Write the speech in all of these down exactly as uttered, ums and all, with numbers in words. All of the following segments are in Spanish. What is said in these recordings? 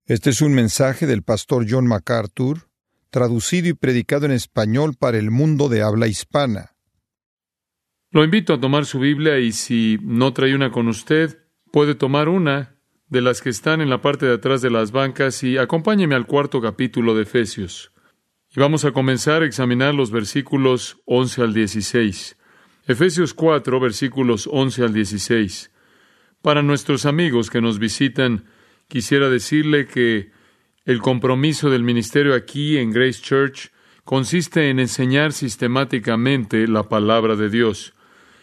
Este es un mensaje del pastor John MacArthur, traducido y predicado en español para el mundo de habla hispana. Lo invito a tomar su Biblia y si no trae una con usted, puede tomar una de las que están en la parte de atrás de las bancas y acompáñeme al cuarto capítulo de Efesios. Y vamos a comenzar a examinar los versículos once al dieciséis. Efesios cuatro, versículos once al dieciséis. Para nuestros amigos que nos visitan, quisiera decirle que el compromiso del ministerio aquí en Grace Church consiste en enseñar sistemáticamente la palabra de Dios.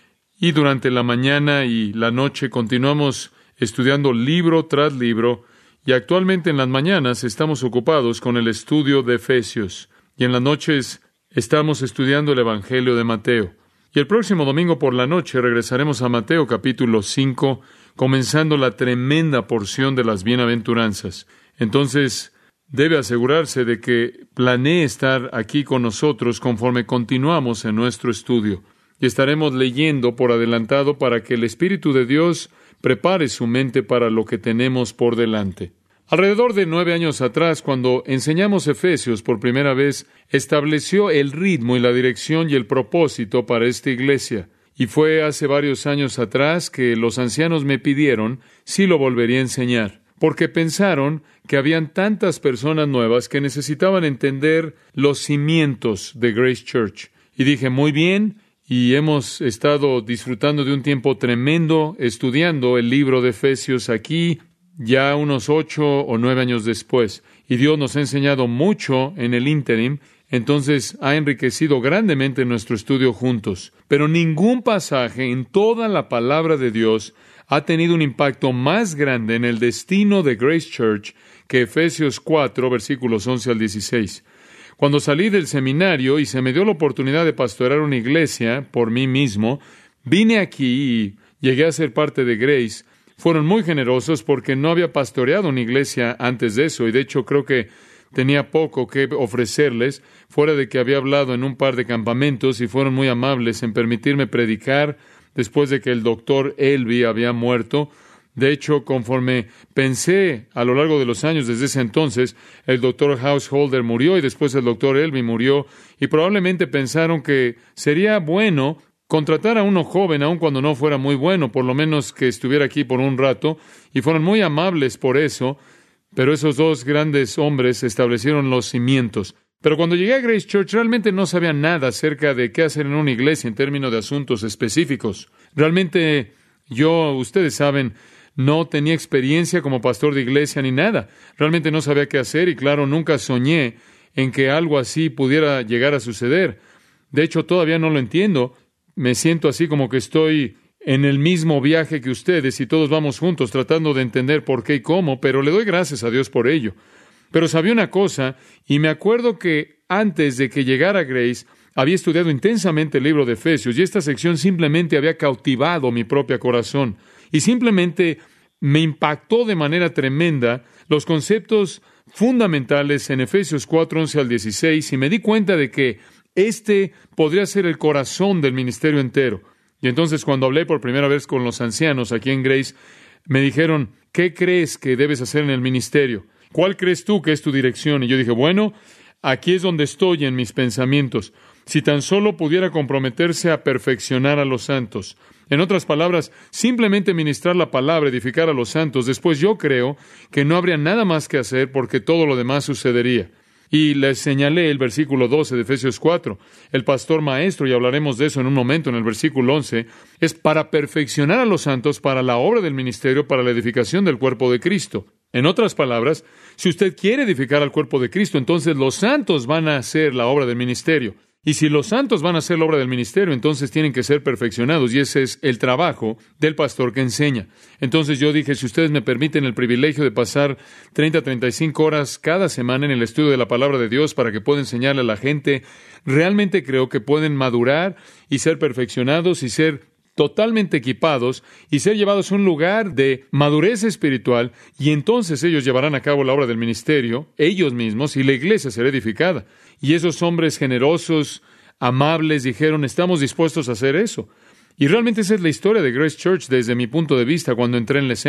Y durante la mañana y la noche continuamos estudiando libro tras libro, y actualmente en las mañanas estamos ocupados con el estudio de Efesios, y en las noches estamos estudiando el Evangelio de Mateo. Y el próximo domingo por la noche regresaremos a Mateo capítulo cinco, comenzando la tremenda porción de las bienaventuranzas. Entonces, debe asegurarse de que planee estar aquí con nosotros conforme continuamos en nuestro estudio. Y estaremos leyendo por adelantado para que el Espíritu de Dios prepare su mente para lo que tenemos por delante. Alrededor de nueve años atrás, cuando enseñamos Efesios por primera vez, estableció el ritmo y la dirección y el propósito para esta iglesia. Y fue hace varios años atrás que los ancianos me pidieron si lo volvería a enseñar, porque pensaron que habían tantas personas nuevas que necesitaban entender los cimientos de Grace Church. Y dije, muy bien, y hemos estado disfrutando de un tiempo tremendo estudiando el libro de Efesios aquí, ya unos ocho o nueve años después. Y Dios nos ha enseñado mucho en el ínterim, entonces ha enriquecido grandemente nuestro estudio juntos. Pero ningún pasaje en toda la palabra de Dios ha tenido un impacto más grande en el destino de Grace Church que Efesios cuatro, versículos once al dieciséis. Cuando salí del seminario y se me dio la oportunidad de pastorear una iglesia por mí mismo, vine aquí y llegué a ser parte de Grace. Fueron muy generosos porque no había pastoreado una iglesia antes de eso, y de hecho creo que tenía poco que ofrecerles, fuera de que había hablado en un par de campamentos, y fueron muy amables en permitirme predicar después de que el doctor Elby había muerto. De hecho, conforme pensé a lo largo de los años desde ese entonces, el doctor Householder murió y después el doctor Elby murió, y probablemente pensaron que sería bueno contratar a uno joven, aun cuando no fuera muy bueno, por lo menos que estuviera aquí por un rato, y fueron muy amables por eso, pero esos dos grandes hombres establecieron los cimientos. Pero cuando llegué a Grace Church, realmente no sabía nada acerca de qué hacer en una iglesia en términos de asuntos específicos. Realmente yo, ustedes saben, no tenía experiencia como pastor de iglesia ni nada. Realmente no sabía qué hacer y, claro, nunca soñé en que algo así pudiera llegar a suceder. De hecho, todavía no lo entiendo. Me siento así como que estoy en el mismo viaje que ustedes y todos vamos juntos tratando de entender por qué y cómo, pero le doy gracias a Dios por ello. Pero sabía una cosa, y me acuerdo que antes de que llegara Grace, había estudiado intensamente el libro de Efesios, y esta sección simplemente había cautivado mi propio corazón, y simplemente me impactó de manera tremenda los conceptos fundamentales en Efesios cuatro, once al dieciséis, y me di cuenta de que este podría ser el corazón del ministerio entero. Y entonces, cuando hablé por primera vez con los ancianos aquí en Grace, me dijeron, ¿qué crees que debes hacer en el ministerio? ¿Cuál crees tú que es tu dirección? Y yo dije, bueno, aquí es donde estoy en mis pensamientos. Si tan solo pudiera comprometerse a perfeccionar a los santos. En otras palabras, simplemente ministrar la palabra, edificar a los santos. Después yo creo que no habría nada más que hacer porque todo lo demás sucedería. Y les señalé el versículo doce de Efesios cuatro. El pastor maestro, y hablaremos de eso en un momento en el versículo once, es para perfeccionar a los santos para la obra del ministerio, para la edificación del cuerpo de Cristo. En otras palabras, si usted quiere edificar al cuerpo de Cristo, entonces los santos van a hacer la obra del ministerio. Y si los santos van a hacer la obra del ministerio, entonces tienen que ser perfeccionados, y ese es el trabajo del pastor que enseña. Entonces yo dije, si ustedes me permiten el privilegio de pasar treinta a treinta y cinco horas cada semana en el estudio de la palabra de Dios para que pueda enseñarle a la gente, realmente creo que pueden madurar y ser perfeccionados y ser totalmente equipados y ser llevados a un lugar de madurez espiritual, y entonces ellos llevarán a cabo la obra del ministerio, ellos mismos, y la iglesia será edificada. Y esos hombres generosos, amables, dijeron, estamos dispuestos a hacer eso. Y realmente esa es la historia de Grace Church desde mi punto de vista cuando entré en la escena.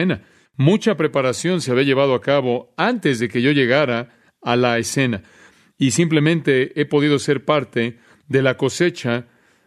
Mucha preparación se había llevado a cabo antes de que yo llegara a la escena. Y simplemente he podido ser parte de la cosecha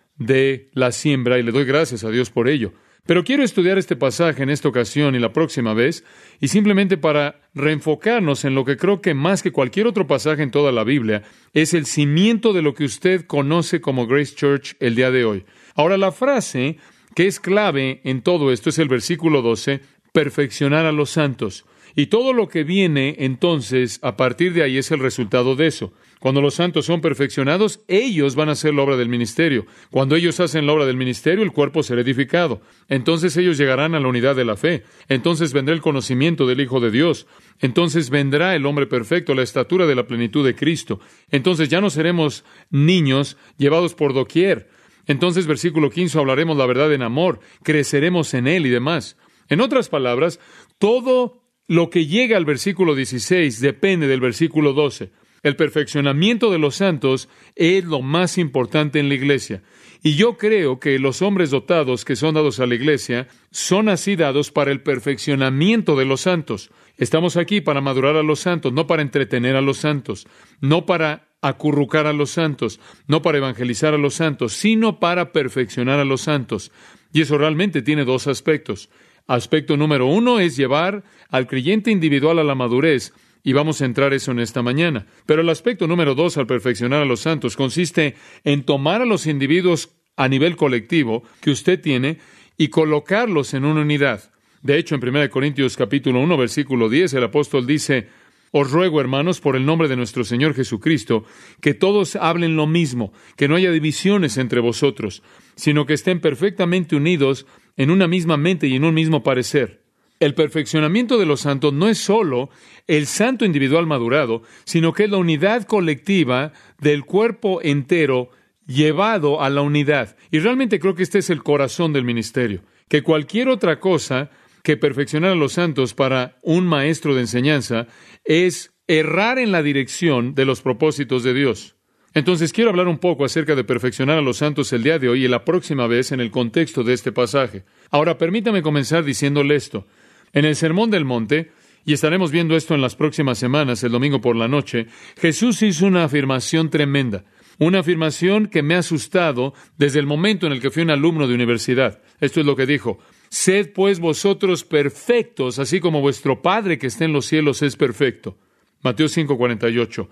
de la siembra y le doy gracias a Dios por ello. Pero quiero estudiar este pasaje en esta ocasión y la próxima vez, y simplemente para reenfocarnos en lo que creo que más que cualquier otro pasaje en toda la Biblia, es el cimiento de lo que usted conoce como Grace Church el día de hoy. Ahora, la frase que es clave en todo esto es el versículo doce, perfeccionar a los santos. Y todo lo que viene entonces a partir de ahí es el resultado de eso. Cuando los santos son perfeccionados, ellos van a hacer la obra del ministerio. Cuando ellos hacen la obra del ministerio, el cuerpo será edificado. Entonces ellos llegarán a la unidad de la fe. Entonces vendrá el conocimiento del Hijo de Dios. Entonces vendrá el hombre perfecto, la estatura de la plenitud de Cristo. Entonces ya no seremos niños llevados por doquier. Entonces, versículo quince, hablaremos la verdad en amor, creceremos en Él y demás. En otras palabras, todo lo que llega al versículo dieciséis depende del versículo doce. El perfeccionamiento de los santos es lo más importante en la iglesia. Y yo creo que los hombres dotados que son dados a la iglesia son así dados para el perfeccionamiento de los santos. Estamos aquí para madurar a los santos, no para entretener a los santos, no para acurrucar a los santos, no para evangelizar a los santos, sino para perfeccionar a los santos. Y eso realmente tiene dos aspectos. Aspecto número uno es llevar al creyente individual a la madurez, y vamos a entrar eso en esta mañana. Pero el aspecto número dos al perfeccionar a los santos consiste en tomar a los individuos a nivel colectivo que usted tiene y colocarlos en una unidad. De hecho, en primera de Corintios capítulo uno, versículo diez, el apóstol dice: os ruego, hermanos, por el nombre de nuestro Señor Jesucristo, que todos hablen lo mismo, que no haya divisiones entre vosotros, sino que estén perfectamente unidos en una misma mente y en un mismo parecer. El perfeccionamiento de los santos no es solo el santo individual madurado, sino que es la unidad colectiva del cuerpo entero llevado a la unidad. Y realmente creo que este es el corazón del ministerio, que cualquier otra cosa que perfeccionar a los santos para un maestro de enseñanza es errar en la dirección de los propósitos de Dios. Entonces quiero hablar un poco acerca de perfeccionar a los santos el día de hoy y la próxima vez en el contexto de este pasaje. Ahora, permítame comenzar diciéndole esto. En el Sermón del Monte, y estaremos viendo esto en las próximas semanas, el domingo por la noche, Jesús hizo una afirmación tremenda. Una afirmación que me ha asustado desde el momento en el que fui un alumno de universidad. Esto es lo que dijo: sed pues vosotros perfectos, así como vuestro Padre que está en los cielos es perfecto. Mateo cinco cuarenta y ocho.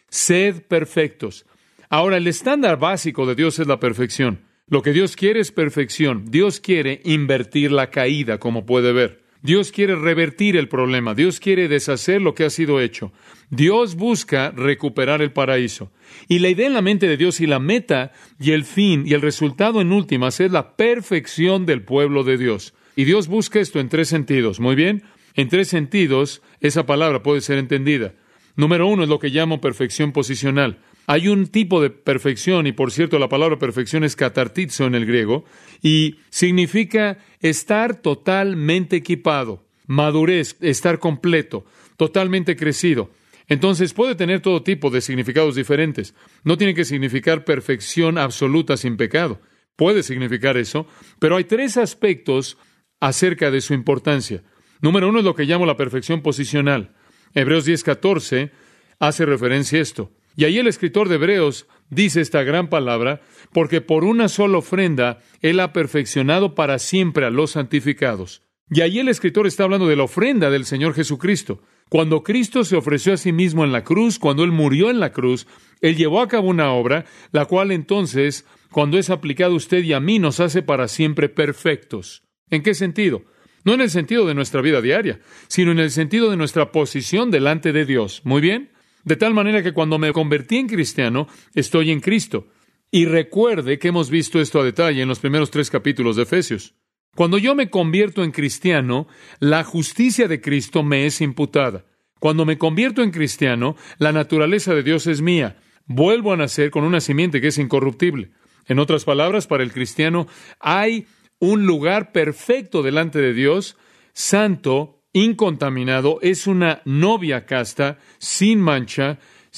Sed perfectos. Ahora, el estándar básico de Dios es la perfección. Lo que Dios quiere es perfección. Dios quiere invertir la caída, como puede ver. Dios quiere revertir el problema. Dios quiere deshacer lo que ha sido hecho. Dios busca recuperar el paraíso. Y la idea en la mente de Dios y la meta y el fin y el resultado en últimas es la perfección del pueblo de Dios. Y Dios busca esto en tres sentidos. Muy bien, en tres sentidos esa palabra puede ser entendida. Número uno es lo que llamo perfección posicional. Hay un tipo de perfección, y por cierto la palabra perfección es katartizo en el griego, y significa estar totalmente equipado, madurez, estar completo, totalmente crecido. Entonces puede tener todo tipo de significados diferentes. No tiene que significar perfección absoluta sin pecado. Puede significar eso, pero hay tres aspectos acerca de su importancia. Número uno es lo que llamo la perfección posicional. Hebreos diez catorce hace referencia a esto. Y ahí el escritor de Hebreos dice esta gran palabra: porque por una sola ofrenda Él ha perfeccionado para siempre a los santificados. Y ahí el escritor está hablando de la ofrenda del Señor Jesucristo. Cuando Cristo se ofreció a sí mismo en la cruz, cuando Él murió en la cruz, Él llevó a cabo una obra, la cual entonces, cuando es aplicada a usted y a mí, nos hace para siempre perfectos. ¿En qué sentido? No en el sentido de nuestra vida diaria, sino en el sentido de nuestra posición delante de Dios. ¿Muy bien? De tal manera que cuando me convertí en cristiano, estoy en Cristo. Y recuerde que hemos visto esto a detalle en los primeros tres capítulos de Efesios. Cuando yo me convierto en cristiano, la justicia de Cristo me es imputada. Cuando me convierto en cristiano, la naturaleza de Dios es mía. Vuelvo a nacer con una simiente que es incorruptible. En otras palabras, para el cristiano hay un lugar perfecto delante de Dios, santo, incontaminado, es una novia casta, sin mancha,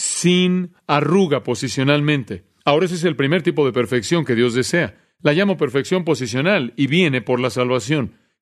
sin arruga posicionalmente. Ahora ese es el primer tipo de perfección que Dios desea. La llamo perfección posicional y viene por la salvación.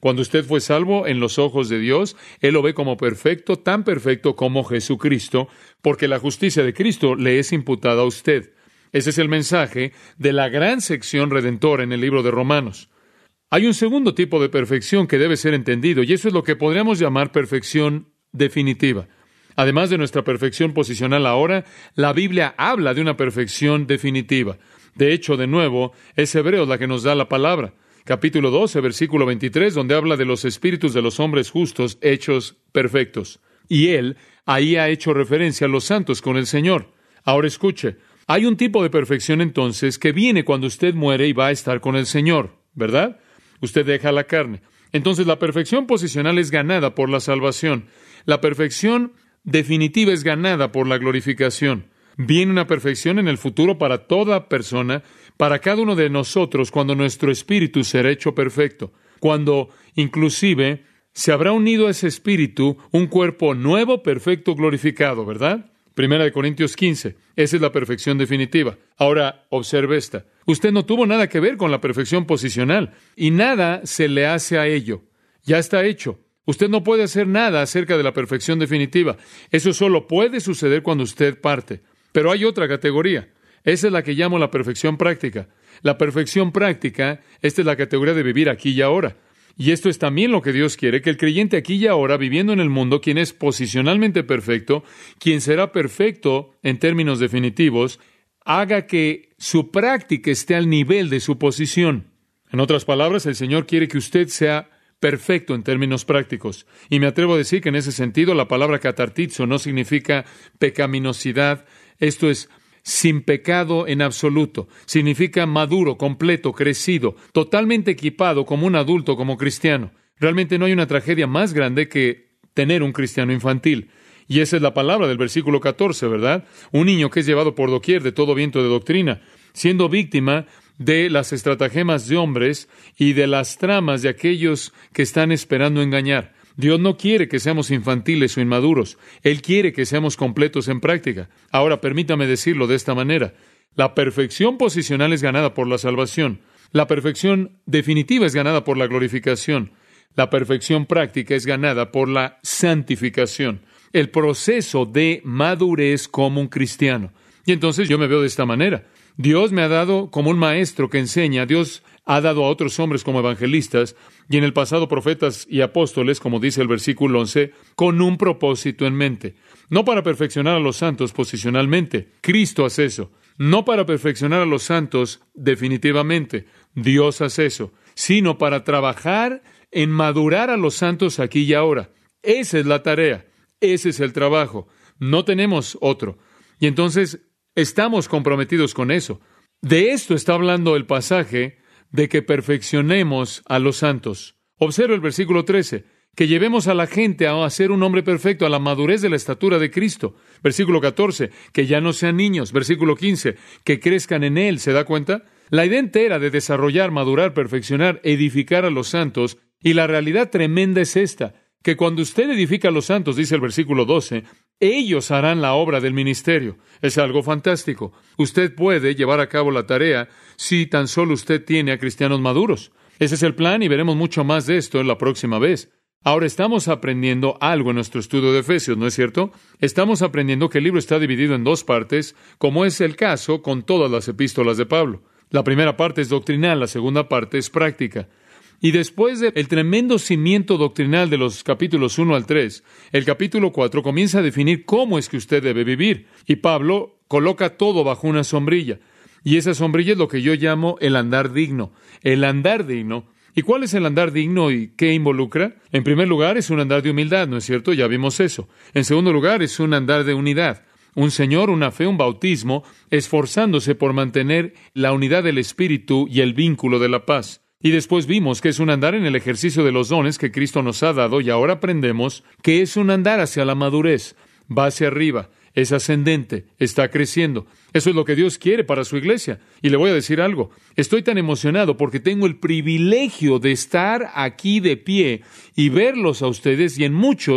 Cuando usted fue salvo en los ojos de Dios, Él lo ve como perfecto, tan perfecto como Jesucristo, porque la justicia de Cristo le es imputada a usted. Ese es el mensaje de la gran sección redentora en el libro de Romanos. Hay un segundo tipo de perfección que debe ser entendido, y eso es lo que podríamos llamar perfección definitiva. Además de nuestra perfección posicional ahora, la Biblia habla de una perfección definitiva. De hecho, de nuevo, es Hebreos la que nos da la palabra. Capítulo doce, versículo veintitrés, donde habla de los espíritus de los hombres justos hechos perfectos. Y Él ahí ha hecho referencia a los santos con el Señor. Ahora escuche, hay un tipo de perfección entonces que viene cuando usted muere y va a estar con el Señor, ¿verdad? Usted deja la carne. Entonces la perfección posicional es ganada por la salvación. La perfección definitiva es ganada por la glorificación. Viene una perfección en el futuro para toda persona, para cada uno de nosotros, cuando nuestro espíritu será hecho perfecto, cuando inclusive se habrá unido a ese espíritu un cuerpo nuevo, perfecto, glorificado, ¿verdad? Primera de Corintios quince, esa es la perfección definitiva. Ahora, observe esta. Usted no tuvo nada que ver con la perfección posicional, y nada se le hace a ello. Ya está hecho. Usted no puede hacer nada acerca de la perfección definitiva. Eso solo puede suceder cuando usted parte. Pero hay otra categoría. Esa es la que llamo la perfección práctica. La perfección práctica, esta es la categoría de vivir aquí y ahora. Y esto es también lo que Dios quiere, que el creyente aquí y ahora, viviendo en el mundo, quien es posicionalmente perfecto, quien será perfecto en términos definitivos, haga que su práctica esté al nivel de su posición. En otras palabras, el Señor quiere que usted sea perfecto en términos prácticos. Y me atrevo a decir que en ese sentido la palabra catartizo no significa pecaminosidad. Esto es sin pecado en absoluto. Significa maduro, completo, crecido, totalmente equipado como un adulto, como cristiano. Realmente no hay una tragedia más grande que tener un cristiano infantil. Y esa es la palabra del versículo catorce, ¿verdad? Un niño que es llevado por doquier de todo viento de doctrina, siendo víctima de las estratagemas de hombres y de las tramas de aquellos que están esperando engañar. Dios no quiere que seamos infantiles o inmaduros. Él quiere que seamos completos en práctica. Ahora, permítame decirlo de esta manera. La perfección posicional es ganada por la salvación. La perfección definitiva es ganada por la glorificación. La perfección práctica es ganada por la santificación. El proceso de madurez como un cristiano. Y entonces yo me veo de esta manera. Dios me ha dado como un maestro que enseña. Dios ha dado a otros hombres como evangelistas y en el pasado profetas y apóstoles, como dice el versículo once, con un propósito en mente. No para perfeccionar a los santos posicionalmente. Cristo hace eso. No para perfeccionar a los santos definitivamente. Dios hace eso. Sino para trabajar en madurar a los santos aquí y ahora. Esa es la tarea. Ese es el trabajo. No tenemos otro. Y entonces estamos comprometidos con eso. De esto está hablando el pasaje de que perfeccionemos a los santos. Observa el versículo trece, que llevemos a la gente a ser un hombre perfecto, a la madurez de la estatura de Cristo. Versículo catorce, que ya no sean niños. Versículo quince, que crezcan en Él. ¿Se da cuenta? La idea entera de desarrollar, madurar, perfeccionar, edificar a los santos, y la realidad tremenda es esta, que cuando usted edifica a los santos, dice el versículo doce, ellos harán la obra del ministerio. Es algo fantástico. Usted puede llevar a cabo la tarea si tan solo usted tiene a cristianos maduros. Ese es el plan y veremos mucho más de esto en la próxima vez. Ahora estamos aprendiendo algo en nuestro estudio de Efesios, ¿no es cierto? Estamos aprendiendo que el libro está dividido en dos partes, como es el caso con todas las epístolas de Pablo. La primera parte es doctrinal, la segunda parte es práctica. Y después del tremendo cimiento doctrinal de los capítulos uno al tres, el capítulo cuatro comienza a definir cómo es que usted debe vivir. Y Pablo coloca todo bajo una sombrilla. Y esa sombrilla es lo que yo llamo el andar digno. El andar digno. ¿Y cuál es el andar digno y qué involucra? En primer lugar, es un andar de humildad, ¿no es cierto? Ya vimos eso. En segundo lugar, es un andar de unidad. Un Señor, una fe, un bautismo, esforzándose por mantener la unidad del Espíritu y el vínculo de la paz. Y después vimos que es un andar en el ejercicio de los dones que Cristo nos ha dado y ahora aprendemos que es un andar hacia la madurez. Va hacia arriba, es ascendente, está creciendo. Eso es lo que Dios quiere para su iglesia. Y le voy a decir algo. Estoy tan emocionado porque tengo el privilegio de estar aquí de pie y verlos a ustedes y en muchos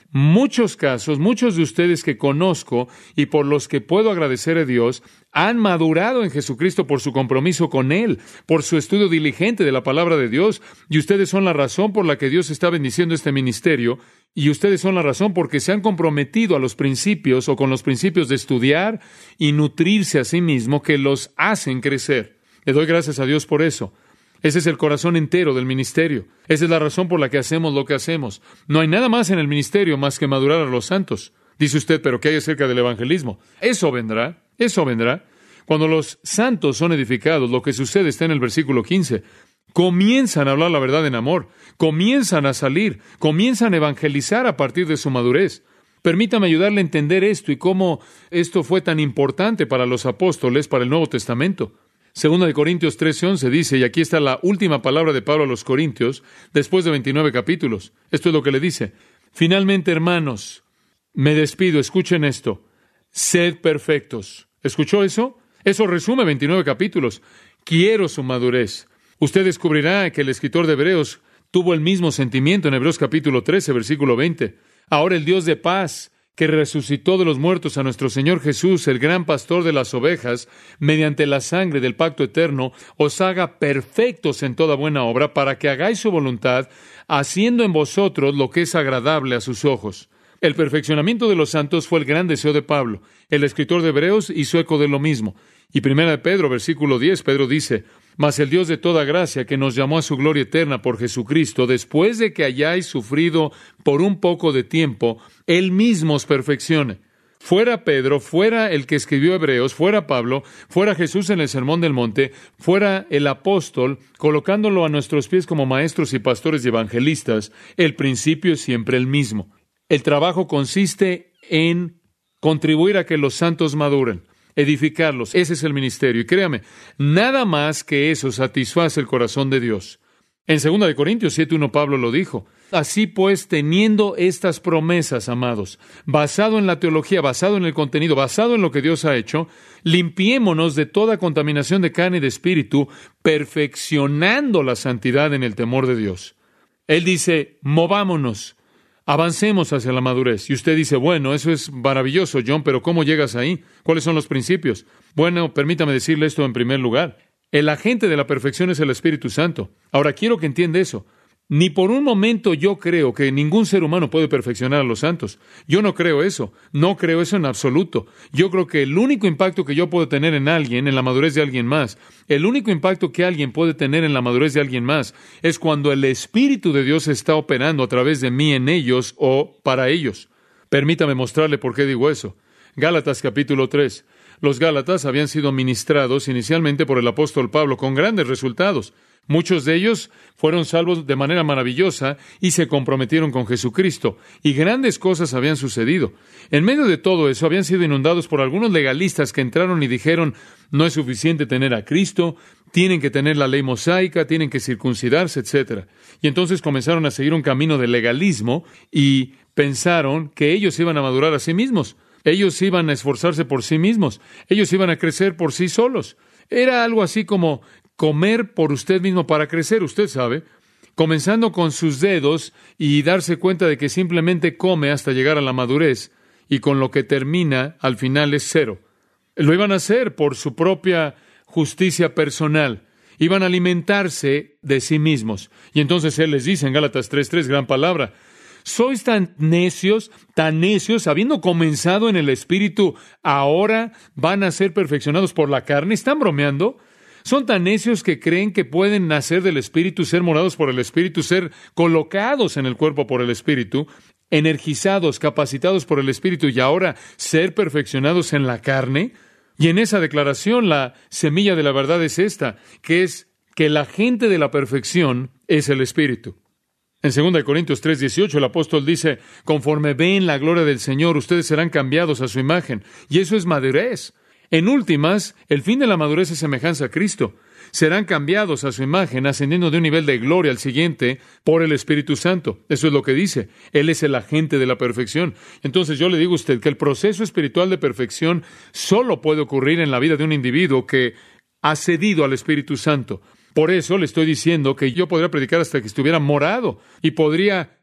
muchos casos, muchos de ustedes que conozco y por los que puedo agradecer a Dios, han madurado en Jesucristo por su compromiso con Él, por su estudio diligente de la palabra de Dios, y ustedes son la razón por la que Dios está bendiciendo este ministerio, y ustedes son la razón porque se han comprometido a los principios o con los principios de estudiar y nutrirse a sí mismo que los hacen crecer. Le doy gracias a Dios por eso. Ese es el corazón entero del ministerio. Esa es la razón por la que hacemos lo que hacemos. No hay nada más en el ministerio más que madurar a los santos. Dice usted, ¿pero qué hay acerca del evangelismo? Eso vendrá, eso vendrá. Cuando los santos son edificados, lo que sucede está en el versículo quince. Comienzan a hablar la verdad en amor, comienzan a salir, comienzan a evangelizar a partir de su madurez. Permítame ayudarle a entender esto y cómo esto fue tan importante para los apóstoles, para el Nuevo Testamento. Segunda de Corintios trece once dice, y aquí está la última palabra de Pablo a los Corintios, después de veintinueve capítulos. Esto es lo que le dice. Finalmente, hermanos, me despido, escuchen esto. Sed perfectos. ¿Escuchó eso? Eso resume veintinueve capítulos. Quiero su madurez. Usted descubrirá que el escritor de Hebreos tuvo el mismo sentimiento en Hebreos capítulo trece, versículo veinte. Ahora el Dios de paz, que resucitó de los muertos a nuestro Señor Jesús, el gran pastor de las ovejas, mediante la sangre del pacto eterno, os haga perfectos en toda buena obra, para que hagáis su voluntad, haciendo en vosotros lo que es agradable a sus ojos. El perfeccionamiento de los santos fue el gran deseo de Pablo. El escritor de Hebreos hizo eco de lo mismo. Y primera de Pedro, versículo diez, Pedro dice, mas el Dios de toda gracia, que nos llamó a su gloria eterna por Jesucristo, después de que hayáis sufrido por un poco de tiempo, Él mismo os perfeccione. Fuera Pedro, fuera el que escribió Hebreos, fuera Pablo, fuera Jesús en el Sermón del Monte, fuera el apóstol, colocándolo a nuestros pies como maestros y pastores y evangelistas, el principio es siempre el mismo. El trabajo consiste en contribuir a que los santos maduren, edificarlos. Ese es el ministerio. Y créame, nada más que eso satisface el corazón de Dios. En segunda de Corintios siete uno Pablo lo dijo. Así pues, teniendo estas promesas, amados, basado en la teología, basado en el contenido, basado en lo que Dios ha hecho, limpiémonos de toda contaminación de carne y de espíritu, perfeccionando la santidad en el temor de Dios. Él dice, movámonos. Avancemos hacia la madurez. Y usted dice, bueno, eso es maravilloso, John, pero ¿cómo llegas ahí? ¿Cuáles son los principios? Bueno, permítame decirle esto en primer lugar. El agente de la perfección es el Espíritu Santo. Ahora, quiero que entienda eso. Ni por un momento yo creo que ningún ser humano puede perfeccionar a los santos. Yo no creo eso. No creo eso en absoluto. Yo creo que el único impacto que yo puedo tener en alguien, en la madurez de alguien más, el único impacto que alguien puede tener en la madurez de alguien más, es cuando el Espíritu de Dios está operando a través de mí en ellos o para ellos. Permítame mostrarle por qué digo eso. Gálatas capítulo tres. Los Gálatas habían sido ministrados inicialmente por el apóstol Pablo con grandes resultados. Muchos de ellos fueron salvos de manera maravillosa y se comprometieron con Jesucristo, y grandes cosas habían sucedido. En medio de todo eso, habían sido inundados por algunos legalistas que entraron y dijeron, no es suficiente tener a Cristo, tienen que tener la ley mosaica, tienen que circuncidarse, etcétera. Y entonces comenzaron a seguir un camino de legalismo y pensaron que ellos iban a madurar a sí mismos. Ellos iban a esforzarse por sí mismos. Ellos iban a crecer por sí solos. Era algo así como comer por usted mismo para crecer, usted sabe, comenzando con sus dedos y darse cuenta de que simplemente come hasta llegar a la madurez y con lo que termina al final es cero. Lo iban a hacer por su propia justicia personal. Iban a alimentarse de sí mismos. Y entonces Él les dice en Gálatas tres tres, gran palabra, sois tan necios, tan necios, habiendo comenzado en el Espíritu, ahora van a ser perfeccionados por la carne. ¿Están bromeando? Son tan necios que creen que pueden nacer del Espíritu, ser morados por el Espíritu, ser colocados en el cuerpo por el Espíritu, energizados, capacitados por el Espíritu y ahora ser perfeccionados en la carne. Y en esa declaración la semilla de la verdad es esta, que es que el agente de la perfección es el Espíritu. En segunda de Corintios tres dieciocho el apóstol dice, conforme ven la gloria del Señor, ustedes serán cambiados a su imagen. Y eso es madurez. En últimas, el fin de la madurez es semejanza a Cristo. Serán cambiados a su imagen, ascendiendo de un nivel de gloria al siguiente por el Espíritu Santo. Eso es lo que dice. Él es el agente de la perfección. Entonces yo le digo a usted que el proceso espiritual de perfección solo puede ocurrir en la vida de un individuo que ha cedido al Espíritu Santo. Por eso le estoy diciendo que yo podría predicar hasta que estuviera morado y podría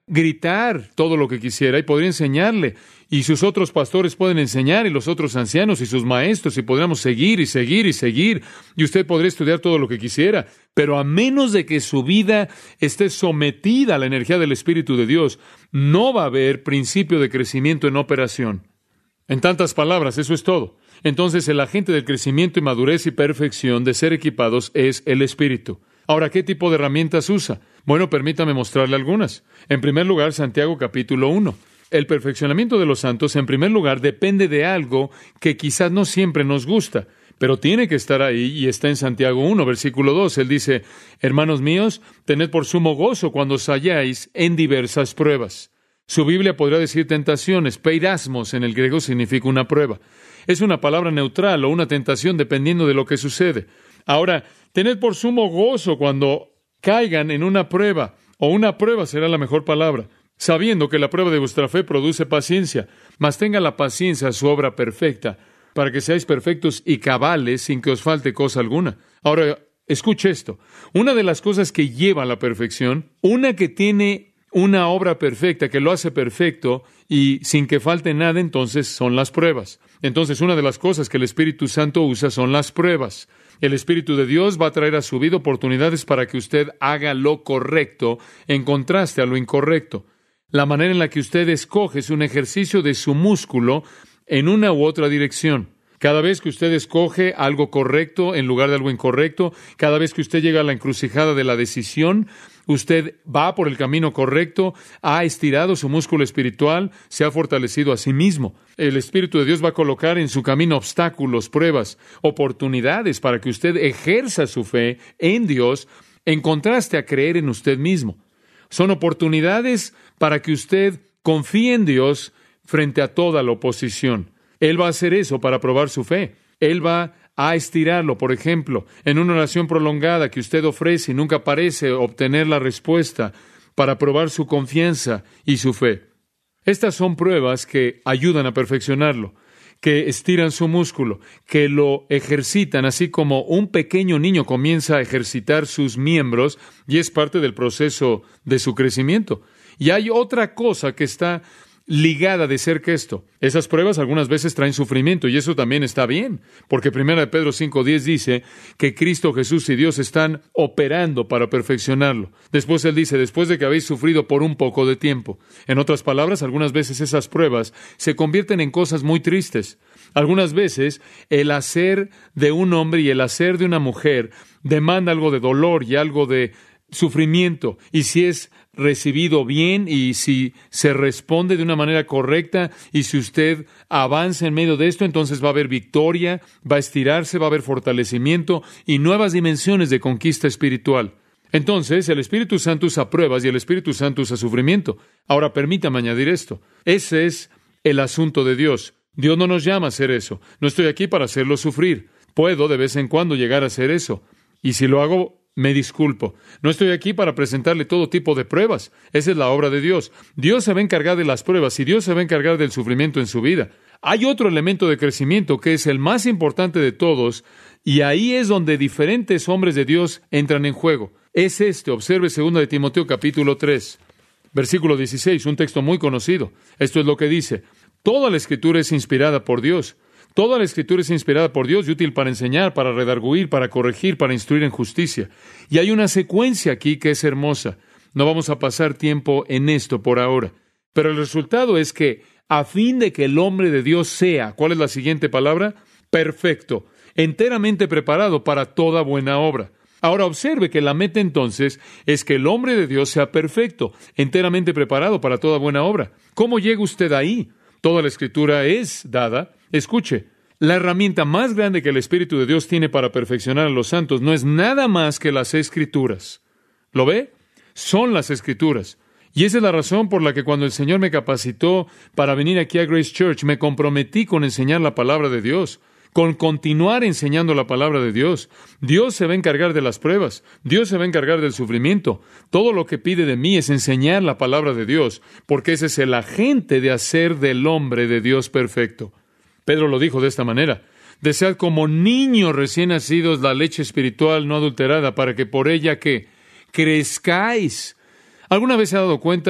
gritar todo lo que quisiera y podría enseñarle. Y sus otros pastores pueden enseñar, y los otros ancianos y sus maestros, y podríamos seguir y seguir y seguir, y usted podría estudiar todo lo que quisiera. Pero a menos de que su vida esté sometida a la energía del Espíritu de Dios, no va a haber principio de crecimiento en operación. En tantas palabras, eso es todo. Entonces, el agente del crecimiento y madurez y perfección de ser equipados es el Espíritu. Ahora, ¿qué tipo de herramientas usa? Bueno, permítame mostrarle algunas. En primer lugar, Santiago capítulo uno. El perfeccionamiento de los santos, en primer lugar, depende de algo que quizás no siempre nos gusta, pero tiene que estar ahí, y está en Santiago uno, versículo dos. Él dice: hermanos míos, tened por sumo gozo cuando os halláis en diversas pruebas. Su Biblia podría decir tentaciones. Peirasmos en el griego significa una prueba. Es una palabra neutral o una tentación dependiendo de lo que sucede. Ahora, tened por sumo gozo cuando caigan en una prueba, o una prueba será la mejor palabra, sabiendo que la prueba de vuestra fe produce paciencia, mas tenga la paciencia su obra perfecta, para que seáis perfectos y cabales sin que os falte cosa alguna. Ahora, escuche esto. Una de las cosas que lleva a la perfección, una que tiene una obra perfecta, que lo hace perfecto y sin que falte nada, entonces son las pruebas. Entonces, una de las cosas que el Espíritu Santo usa son las pruebas. El Espíritu de Dios va a traer a su vida oportunidades para que usted haga lo correcto en contraste a lo incorrecto. La manera en la que usted escoge es un ejercicio de su músculo en una u otra dirección. Cada vez que usted escoge algo correcto en lugar de algo incorrecto, cada vez que usted llega a la encrucijada de la decisión, usted va por el camino correcto, ha estirado su músculo espiritual, se ha fortalecido a sí mismo. El Espíritu de Dios va a colocar en su camino obstáculos, pruebas, oportunidades para que usted ejerza su fe en Dios en contraste a creer en usted mismo. Son oportunidades para que usted confíe en Dios frente a toda la oposición. Él va a hacer eso para probar su fe. Él va a estirarlo, por ejemplo, en una oración prolongada que usted ofrece y nunca parece obtener la respuesta, para probar su confianza y su fe. Estas son pruebas que ayudan a perfeccionarlo, que estiran su músculo, que lo ejercitan, así como un pequeño niño comienza a ejercitar sus miembros, y es parte del proceso de su crecimiento. Y hay otra cosa que está ligada de cerca esto. Esas pruebas algunas veces traen sufrimiento, y eso también está bien, porque primera de Pedro cinco diez dice que Cristo Jesús y Dios están operando para perfeccionarlo. Después él dice, después de que habéis sufrido por un poco de tiempo. En otras palabras, algunas veces esas pruebas se convierten en cosas muy tristes. Algunas veces el hacer de un hombre y el hacer de una mujer demanda algo de dolor y algo de sufrimiento, y si es recibido bien y si se responde de una manera correcta y si usted avanza en medio de esto, entonces va a haber victoria, va a estirarse, va a haber fortalecimiento y nuevas dimensiones de conquista espiritual. Entonces, el Espíritu Santo usa pruebas y el Espíritu Santo usa sufrimiento. Ahora, permítame añadir esto. Ese es el asunto de Dios. Dios no nos llama a hacer eso. No estoy aquí para hacerlo sufrir. Puedo de vez en cuando llegar a hacer eso. Y si lo hago, me disculpo. No estoy aquí para presentarle todo tipo de pruebas. Esa es la obra de Dios. Dios se va a encargar de las pruebas y Dios se va a encargar del sufrimiento en su vida. Hay otro elemento de crecimiento que es el más importante de todos, y ahí es donde diferentes hombres de Dios entran en juego. Es este. Observe segunda de Timoteo capítulo tres, versículo dieciséis, un texto muy conocido. Esto es lo que dice: toda la Escritura es inspirada por Dios. Toda la Escritura es inspirada por Dios y útil para enseñar, para redarguir, para corregir, para instruir en justicia. Y hay una secuencia aquí que es hermosa. No vamos a pasar tiempo en esto por ahora. Pero el resultado es que, a fin de que el hombre de Dios sea, ¿cuál es la siguiente palabra? Perfecto, enteramente preparado para toda buena obra. Ahora observe que la meta entonces es que el hombre de Dios sea perfecto, enteramente preparado para toda buena obra. ¿Cómo llega usted ahí? Toda la Escritura es dada. Escuche, la herramienta más grande que el Espíritu de Dios tiene para perfeccionar a los santos no es nada más que las Escrituras. ¿Lo ve? Son las Escrituras. Y esa es la razón por la que cuando el Señor me capacitó para venir aquí a Grace Church, me comprometí con enseñar la palabra de Dios, con continuar enseñando la palabra de Dios. Dios se va a encargar de las pruebas. Dios se va a encargar del sufrimiento. Todo lo que pide de mí es enseñar la palabra de Dios, porque ese es el agente de hacer del hombre de Dios perfecto. Pedro lo dijo de esta manera: desead como niños recién nacidos la leche espiritual no adulterada, para que por ella que crezcáis. ¿Alguna vez se ha dado cuenta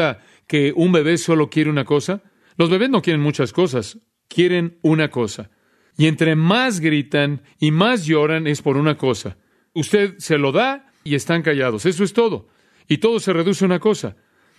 que un bebé solo quiere una cosa? Los bebés no quieren muchas cosas, quieren una cosa. Y entre más gritan y más lloran es por una cosa. Usted se lo da y están callados. Eso es todo. Y todo se reduce a una cosa.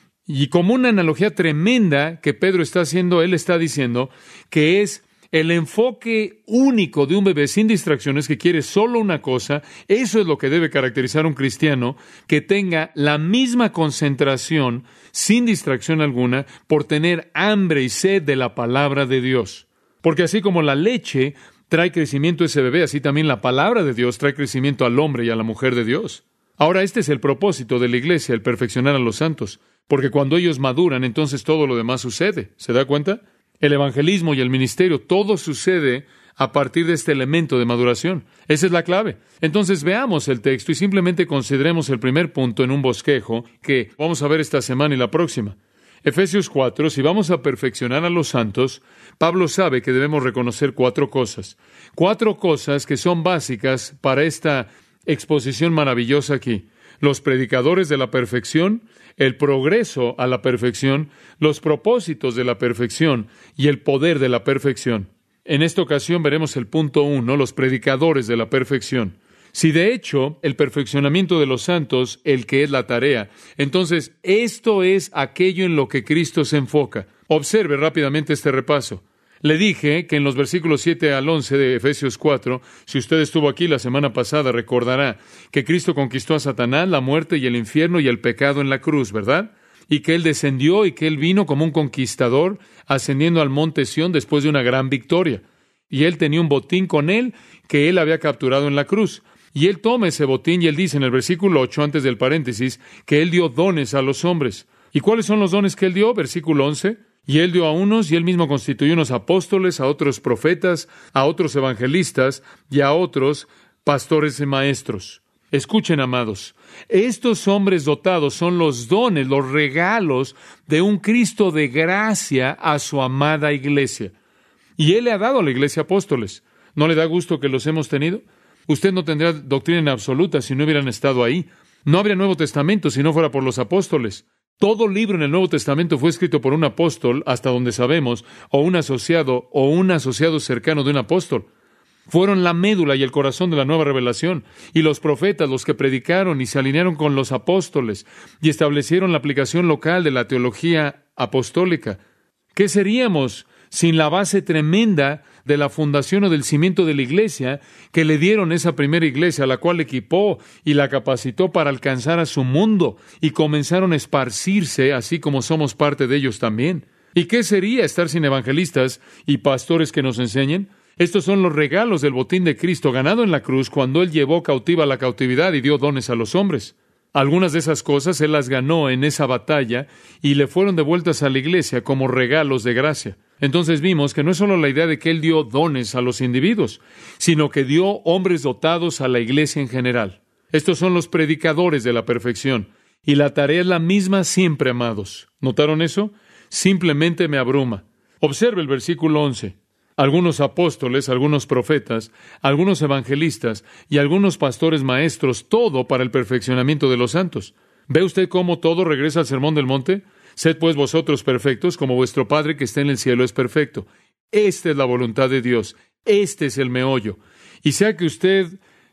Y como una analogía tremenda que Pedro está haciendo, él está diciendo que es el enfoque único de un bebé sin distracciones que quiere solo una cosa. Eso es lo que debe caracterizar a un cristiano, que tenga la misma concentración sin distracción alguna por tener hambre y sed de la palabra de Dios. Porque así como la leche trae crecimiento a ese bebé, así también la palabra de Dios trae crecimiento al hombre y a la mujer de Dios. Ahora, este es el propósito de la iglesia, el perfeccionar a los santos. Porque cuando ellos maduran, entonces todo lo demás sucede. ¿Se da cuenta? El evangelismo y el ministerio, todo sucede a partir de este elemento de maduración. Esa es la clave. Entonces veamos el texto y simplemente consideremos el primer punto en un bosquejo que vamos a ver esta semana y la próxima. Efesios cuatro, si vamos a perfeccionar a los santos, Pablo sabe que debemos reconocer cuatro cosas. Cuatro cosas que son básicas para esta exposición maravillosa aquí. Los predicadores de la perfección, el progreso a la perfección, los propósitos de la perfección y el poder de la perfección. En esta ocasión veremos el punto uno, los predicadores de la perfección. Si de hecho el perfeccionamiento de los santos, el que es la tarea, entonces esto es aquello en lo que Cristo se enfoca. Observe rápidamente este repaso. Le dije que en los versículos siete al once de Efesios cuatro, si usted estuvo aquí la semana pasada, recordará que Cristo conquistó a Satanás, la muerte y el infierno y el pecado en la cruz, ¿verdad? Y que Él descendió y que Él vino como un conquistador, ascendiendo al monte Sión después de una gran victoria. Y Él tenía un botín con Él que Él había capturado en la cruz. Y Él toma ese botín y Él dice en el versículo ocho, antes del paréntesis, que Él dio dones a los hombres. ¿Y cuáles son los dones que Él dio? Versículo once. Y Él dio a unos, y Él mismo constituyó unos apóstoles, a otros profetas, a otros evangelistas, y a otros pastores y maestros. Escuchen, amados, estos hombres dotados son los dones, los regalos de un Cristo de gracia a su amada iglesia. Y Él le ha dado a la iglesia apóstoles. ¿No le da gusto que los hemos tenido? Usted no tendría doctrina en absoluta si no hubieran estado ahí. No habría Nuevo Testamento si no fuera por los apóstoles. Todo libro en el Nuevo Testamento fue escrito por un apóstol, hasta donde sabemos, o un asociado, o un asociado cercano de un apóstol. Fueron la médula y el corazón de la nueva revelación, y los profetas los que predicaron y se alinearon con los apóstoles, y establecieron la aplicación local de la teología apostólica. ¿Qué seríamos sin la base tremenda de la fundación o del cimiento de la iglesia que le dieron esa primera iglesia, a la cual equipó y la capacitó para alcanzar a su mundo, y comenzaron a esparcirse, así como somos parte de ellos también? ¿Y qué sería estar sin evangelistas y pastores que nos enseñen? Estos son los regalos del botín de Cristo ganado en la cruz cuando Él llevó cautiva la cautividad y dio dones a los hombres. Algunas de esas cosas Él las ganó en esa batalla y le fueron devueltas a la iglesia como regalos de gracia. Entonces vimos que no es solo la idea de que Él dio dones a los individuos, sino que dio hombres dotados a la iglesia en general. Estos son los predicadores de la perfección. Y la tarea es la misma siempre, amados. ¿Notaron eso? Simplemente me abruma. Observe el versículo once. Algunos apóstoles, algunos profetas, algunos evangelistas y algunos pastores maestros, todo para el perfeccionamiento de los santos. ¿Ve usted cómo todo regresa al Sermón del Monte? Sed pues vosotros perfectos, como vuestro Padre que está en el cielo es perfecto. Esta es la voluntad de Dios. Este es el meollo. Y sea que usted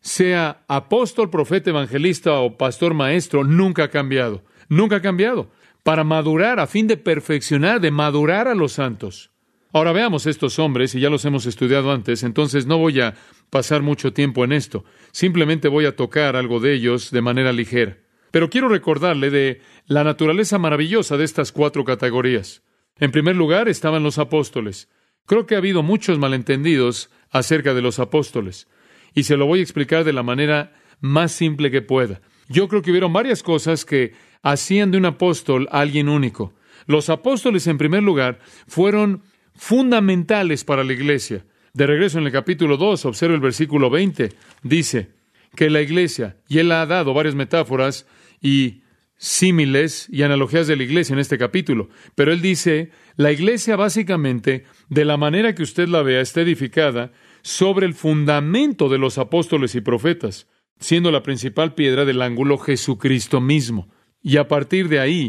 sea apóstol, profeta, evangelista o pastor maestro, nunca ha cambiado. Nunca ha cambiado. Para madurar, a fin de perfeccionar, de madurar a los santos. Ahora veamos estos hombres, y ya los hemos estudiado antes, entonces no voy a pasar mucho tiempo en esto. Simplemente voy a tocar algo de ellos de manera ligera. Pero quiero recordarle de la naturaleza maravillosa de estas cuatro categorías. En primer lugar, estaban los apóstoles. Creo que ha habido muchos malentendidos acerca de los apóstoles, y se lo voy a explicar de la manera más simple que pueda. Yo creo que hubieron varias cosas que hacían de un apóstol a alguien único. Los apóstoles, en primer lugar, fueron fundamentales para la iglesia. De regreso en el capítulo dos, observe el versículo veinte, dice que la iglesia, y él ha dado varias metáforas y símiles y analogías de la iglesia en este capítulo, pero él dice, la iglesia básicamente, de la manera que usted la vea, está edificada sobre el fundamento de los apóstoles y profetas, siendo la principal piedra del ángulo Jesucristo mismo. Y a partir de ahí,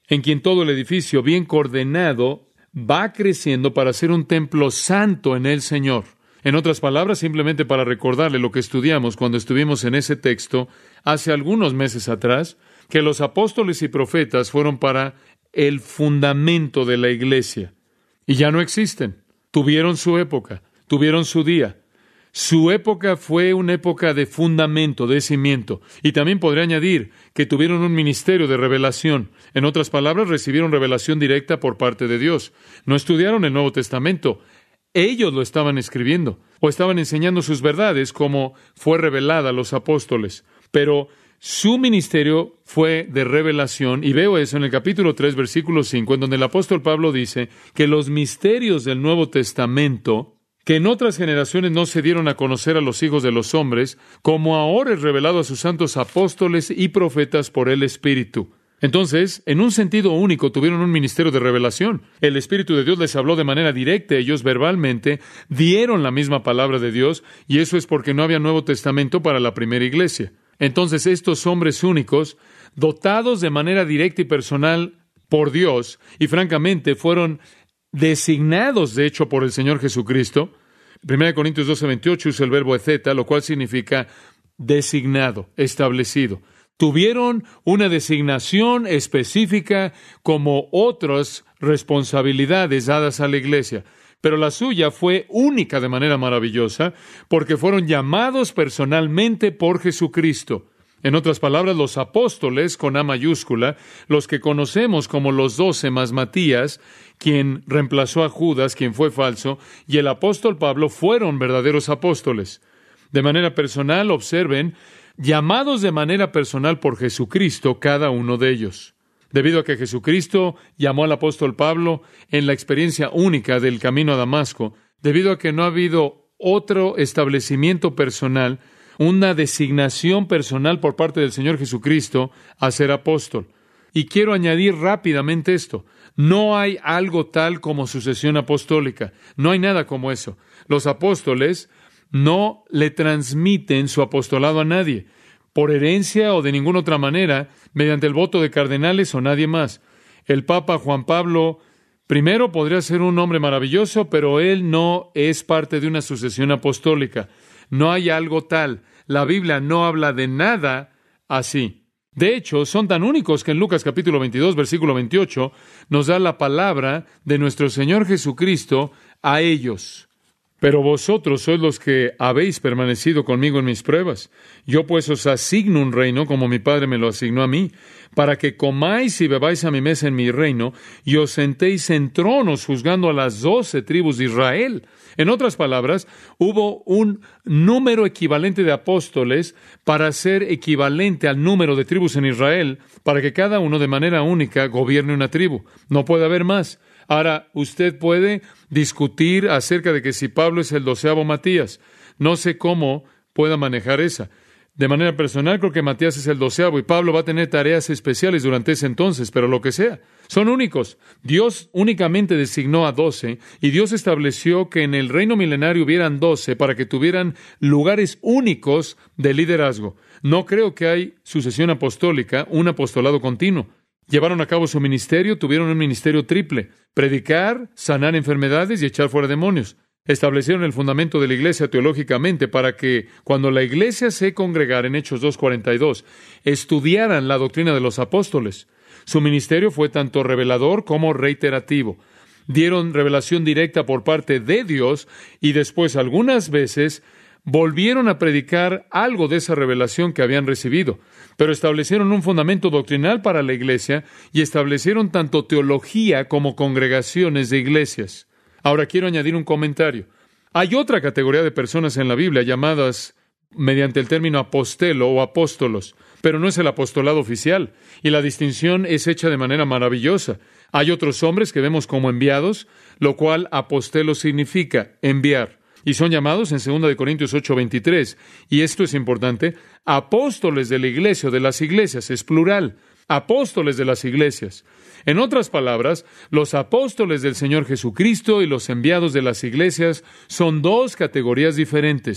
en quien todo el edificio, bien coordenado, va creciendo para ser un templo santo en el Señor. En otras palabras, simplemente para recordarle lo que estudiamos cuando estuvimos en ese texto hace algunos meses atrás, que los apóstoles y profetas fueron para el fundamento de la iglesia. Y ya no existen. Tuvieron su época, tuvieron su día. Su época fue una época de fundamento, de cimiento. Y también podría añadir que tuvieron un ministerio de revelación. En otras palabras, recibieron revelación directa por parte de Dios. No estudiaron el Nuevo Testamento. Ellos lo estaban escribiendo o estaban enseñando sus verdades como fue revelada a los apóstoles. Pero su ministerio fue de revelación, y veo eso en el capítulo tres, versículo cinco, en donde el apóstol Pablo dice que los misterios del Nuevo Testamento, que en otras generaciones no se dieron a conocer a los hijos de los hombres, como ahora es revelado a sus santos apóstoles y profetas por el Espíritu. Entonces, en un sentido único, tuvieron un ministerio de revelación. El Espíritu de Dios les habló de manera directa, ellos verbalmente dieron la misma palabra de Dios, y eso es porque no había Nuevo Testamento para la primera iglesia. Entonces, estos hombres únicos, dotados de manera directa y personal por Dios, y francamente fueron designados, de hecho, por el Señor Jesucristo. Primera de Corintios doce, veintiocho usa el verbo ezeta, lo cual significa designado, establecido. Tuvieron una designación específica como otras responsabilidades dadas a la iglesia. Pero la suya fue única de manera maravillosa porque fueron llamados personalmente por Jesucristo. En otras palabras, los apóstoles, con A mayúscula, los que conocemos como los doce más Matías, quien reemplazó a Judas, quien fue falso, y el apóstol Pablo fueron verdaderos apóstoles. De manera personal, observen, llamados de manera personal por Jesucristo, cada uno de ellos. Debido a que Jesucristo llamó al apóstol Pablo en la experiencia única del camino a Damasco, debido a que no ha habido otro establecimiento personal, una designación personal por parte del Señor Jesucristo a ser apóstol. Y quiero añadir rápidamente esto. No hay algo tal como sucesión apostólica. No hay nada como eso. Los apóstoles no le transmiten su apostolado a nadie, por herencia o de ninguna otra manera, mediante el voto de cardenales o nadie más. El Papa Juan Pablo primero podría ser un hombre maravilloso, pero él no es parte de una sucesión apostólica. No hay algo tal. La Biblia no habla de nada así. De hecho, son tan únicos que en Lucas capítulo veintidós, versículo veintiocho, nos da la palabra de nuestro Señor Jesucristo a ellos. Pero vosotros sois los que habéis permanecido conmigo en mis pruebas. Yo pues os asigno un reino, como mi Padre me lo asignó a mí, para que comáis y bebáis a mi mesa en mi reino, y os sentéis en tronos juzgando a las doce tribus de Israel. En otras palabras, hubo un número equivalente de apóstoles para ser equivalente al número de tribus en Israel, para que cada uno de manera única gobierne una tribu. No puede haber más. Ahora, usted puede discutir acerca de que si Pablo es el doceavo Matías. No sé cómo pueda manejar esa. De manera personal, creo que Matías es el doceavo y Pablo va a tener tareas especiales durante ese entonces, pero lo que sea. Son únicos. Dios únicamente designó a doce y Dios estableció que en el reino milenario hubieran doce para que tuvieran lugares únicos de liderazgo. No creo que hay sucesión apostólica, un apostolado continuo. Llevaron a cabo su ministerio, tuvieron un ministerio triple: predicar, sanar enfermedades y echar fuera demonios. Establecieron el fundamento de la iglesia teológicamente para que, cuando la iglesia se congregara en Hechos dos cuarenta y dos, estudiaran la doctrina de los apóstoles. Su ministerio fue tanto revelador como reiterativo. Dieron revelación directa por parte de Dios y después, algunas veces, volvieron a predicar algo de esa revelación que habían recibido, pero establecieron un fundamento doctrinal para la iglesia y establecieron tanto teología como congregaciones de iglesias. Ahora quiero añadir un comentario. Hay otra categoría de personas en la Biblia llamadas mediante el término apostelo o apóstolos, pero no es el apostolado oficial, y la distinción es hecha de manera maravillosa. Hay otros hombres que vemos como enviados, lo cual apostelo significa enviar. Y son llamados en segunda de Corintios ocho veintitrés, y esto es importante, apóstoles de la iglesia o de las iglesias, es plural, apóstoles de las iglesias. En otras palabras, los apóstoles del Señor Jesucristo y los enviados de las iglesias son dos categorías diferentes.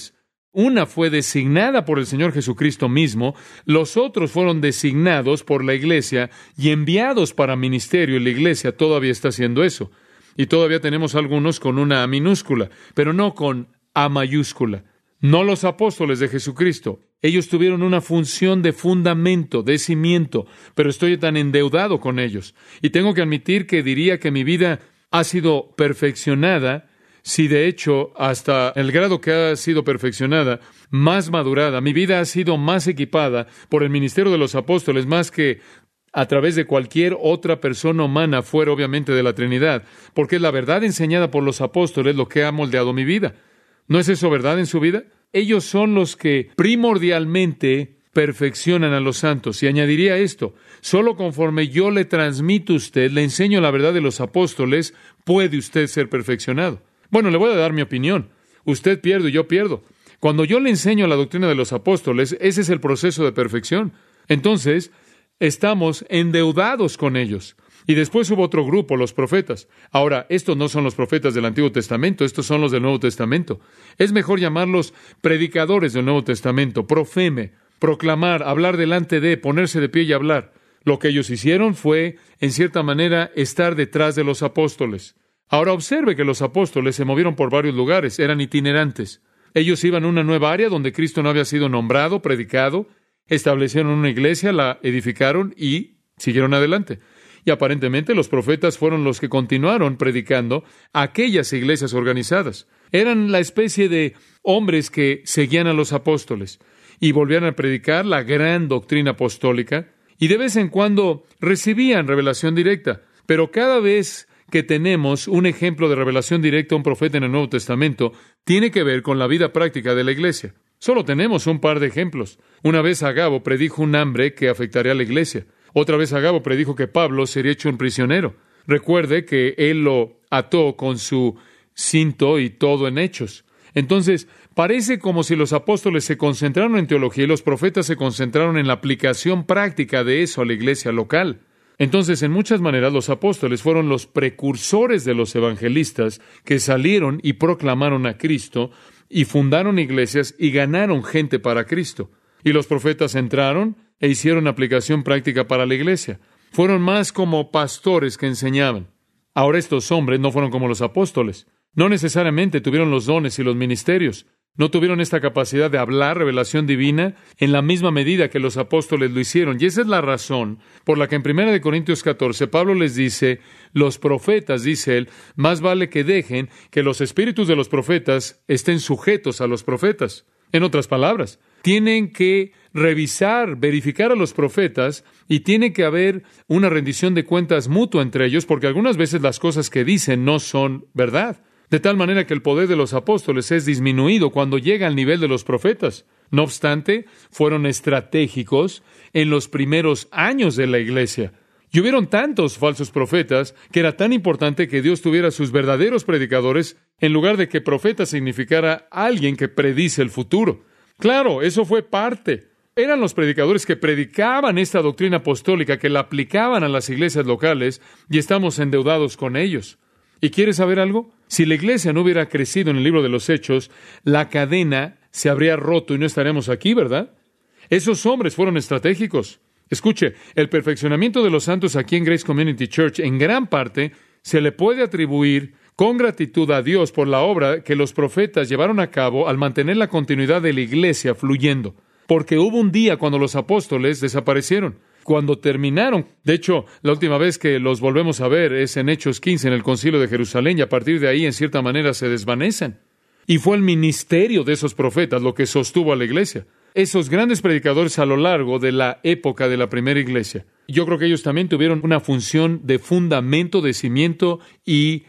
Una fue designada por el Señor Jesucristo mismo, los otros fueron designados por la iglesia y enviados para ministerio, y la iglesia todavía está haciendo eso. Y todavía tenemos algunos con una A minúscula, pero no con A mayúscula. No los apóstoles de Jesucristo. Ellos tuvieron una función de fundamento, de cimiento, pero estoy tan endeudado con ellos. Y tengo que admitir que diría que mi vida ha sido perfeccionada, si de hecho, hasta el grado que ha sido perfeccionada, más madurada, mi vida ha sido más equipada por el ministerio de los apóstoles, más que a través de cualquier otra persona humana fuera obviamente de la Trinidad, porque es la verdad enseñada por los apóstoles lo que ha moldeado mi vida. ¿No es eso verdad en su vida? Ellos son los que primordialmente perfeccionan a los santos. Y añadiría esto, solo conforme yo le transmito a usted, le enseño la verdad de los apóstoles, puede usted ser perfeccionado. Bueno, le voy a dar mi opinión. Usted pierde y yo pierdo. Cuando yo le enseño la doctrina de los apóstoles, ese es el proceso de perfección. Entonces, estamos endeudados con ellos. Y después hubo otro grupo, los profetas. Ahora, estos no son los profetas del Antiguo Testamento, estos son los del Nuevo Testamento. Es mejor llamarlos predicadores del Nuevo Testamento, profeme, proclamar, hablar delante de, ponerse de pie y hablar. Lo que ellos hicieron fue, en cierta manera, estar detrás de los apóstoles. Ahora observe que los apóstoles se movieron por varios lugares, eran itinerantes. Ellos iban a una nueva área donde Cristo no había sido nombrado, predicado, establecieron una iglesia, la edificaron y siguieron adelante. Y aparentemente los profetas fueron los que continuaron predicando a aquellas iglesias organizadas. Eran la especie de hombres que seguían a los apóstoles y volvían a predicar la gran doctrina apostólica y de vez en cuando recibían revelación directa. Pero cada vez que tenemos un ejemplo de revelación directa a un profeta en el Nuevo Testamento, tiene que ver con la vida práctica de la iglesia. Solo tenemos un par de ejemplos. Una vez Agabo predijo un hambre que afectaría a la iglesia. Otra vez Agabo predijo que Pablo sería hecho un prisionero. Recuerde que él lo ató con su cinto y todo en Hechos. Entonces, parece como si los apóstoles se concentraron en teología y los profetas se concentraron en la aplicación práctica de eso a la iglesia local. Entonces, en muchas maneras, los apóstoles fueron los precursores de los evangelistas que salieron y proclamaron a Cristo y fundaron iglesias y ganaron gente para Cristo. Y los profetas entraron e hicieron aplicación práctica para la iglesia. Fueron más como pastores que enseñaban. Ahora estos hombres no fueron como los apóstoles. No necesariamente tuvieron los dones y los ministerios. No tuvieron esta capacidad de hablar revelación divina en la misma medida que los apóstoles lo hicieron. Y esa es la razón por la que en primera de Corintios catorce Pablo les dice, los profetas, dice él, más vale que dejen que los espíritus de los profetas estén sujetos a los profetas. En otras palabras, tienen que revisar, verificar a los profetas y tiene que haber una rendición de cuentas mutua entre ellos porque algunas veces las cosas que dicen no son verdad. De tal manera que el poder de los apóstoles es disminuido cuando llega al nivel de los profetas. No obstante, fueron estratégicos en los primeros años de la iglesia. Y hubieron tantos falsos profetas que era tan importante que Dios tuviera sus verdaderos predicadores en lugar de que profeta significara alguien que predice el futuro. Claro, eso fue parte. Eran los predicadores que predicaban esta doctrina apostólica, que la aplicaban a las iglesias locales y estamos endeudados con ellos. ¿Y quieres saber algo? Si la iglesia no hubiera crecido en el libro de los Hechos, la cadena se habría roto y no estaremos aquí, ¿verdad? Esos hombres fueron estratégicos. Escuche, el perfeccionamiento de los santos aquí en Grace Community Church, en gran parte, se le puede atribuir con gratitud a Dios por la obra que los profetas llevaron a cabo al mantener la continuidad de la iglesia fluyendo. Porque hubo un día cuando los apóstoles desaparecieron. Cuando terminaron, de hecho, la última vez que los volvemos a ver es en Hechos quince, en el Concilio de Jerusalén, y a partir de ahí, en cierta manera, se desvanecen. Y fue el ministerio de esos profetas lo que sostuvo a la iglesia. Esos grandes predicadores a lo largo de la época de la primera iglesia. Yo creo que ellos también tuvieron una función de fundamento, de cimiento, y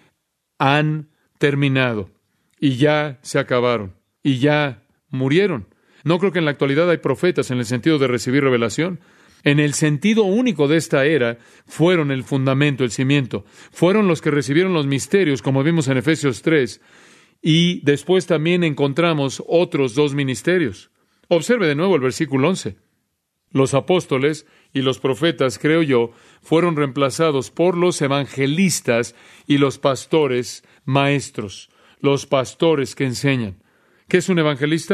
han terminado. Y ya se acabaron. Y ya murieron. No creo que en la actualidad hay profetas en el sentido de recibir revelación. En el sentido único de esta era, fueron el fundamento, el cimiento. Fueron los que recibieron los misterios, como vimos en Efesios tres. Y después también encontramos otros dos ministerios. Observe de nuevo el versículo once. Los apóstoles y los profetas, creo yo, fueron reemplazados por los evangelistas y los pastores maestros, los pastores que enseñan. ¿Qué es un evangelista?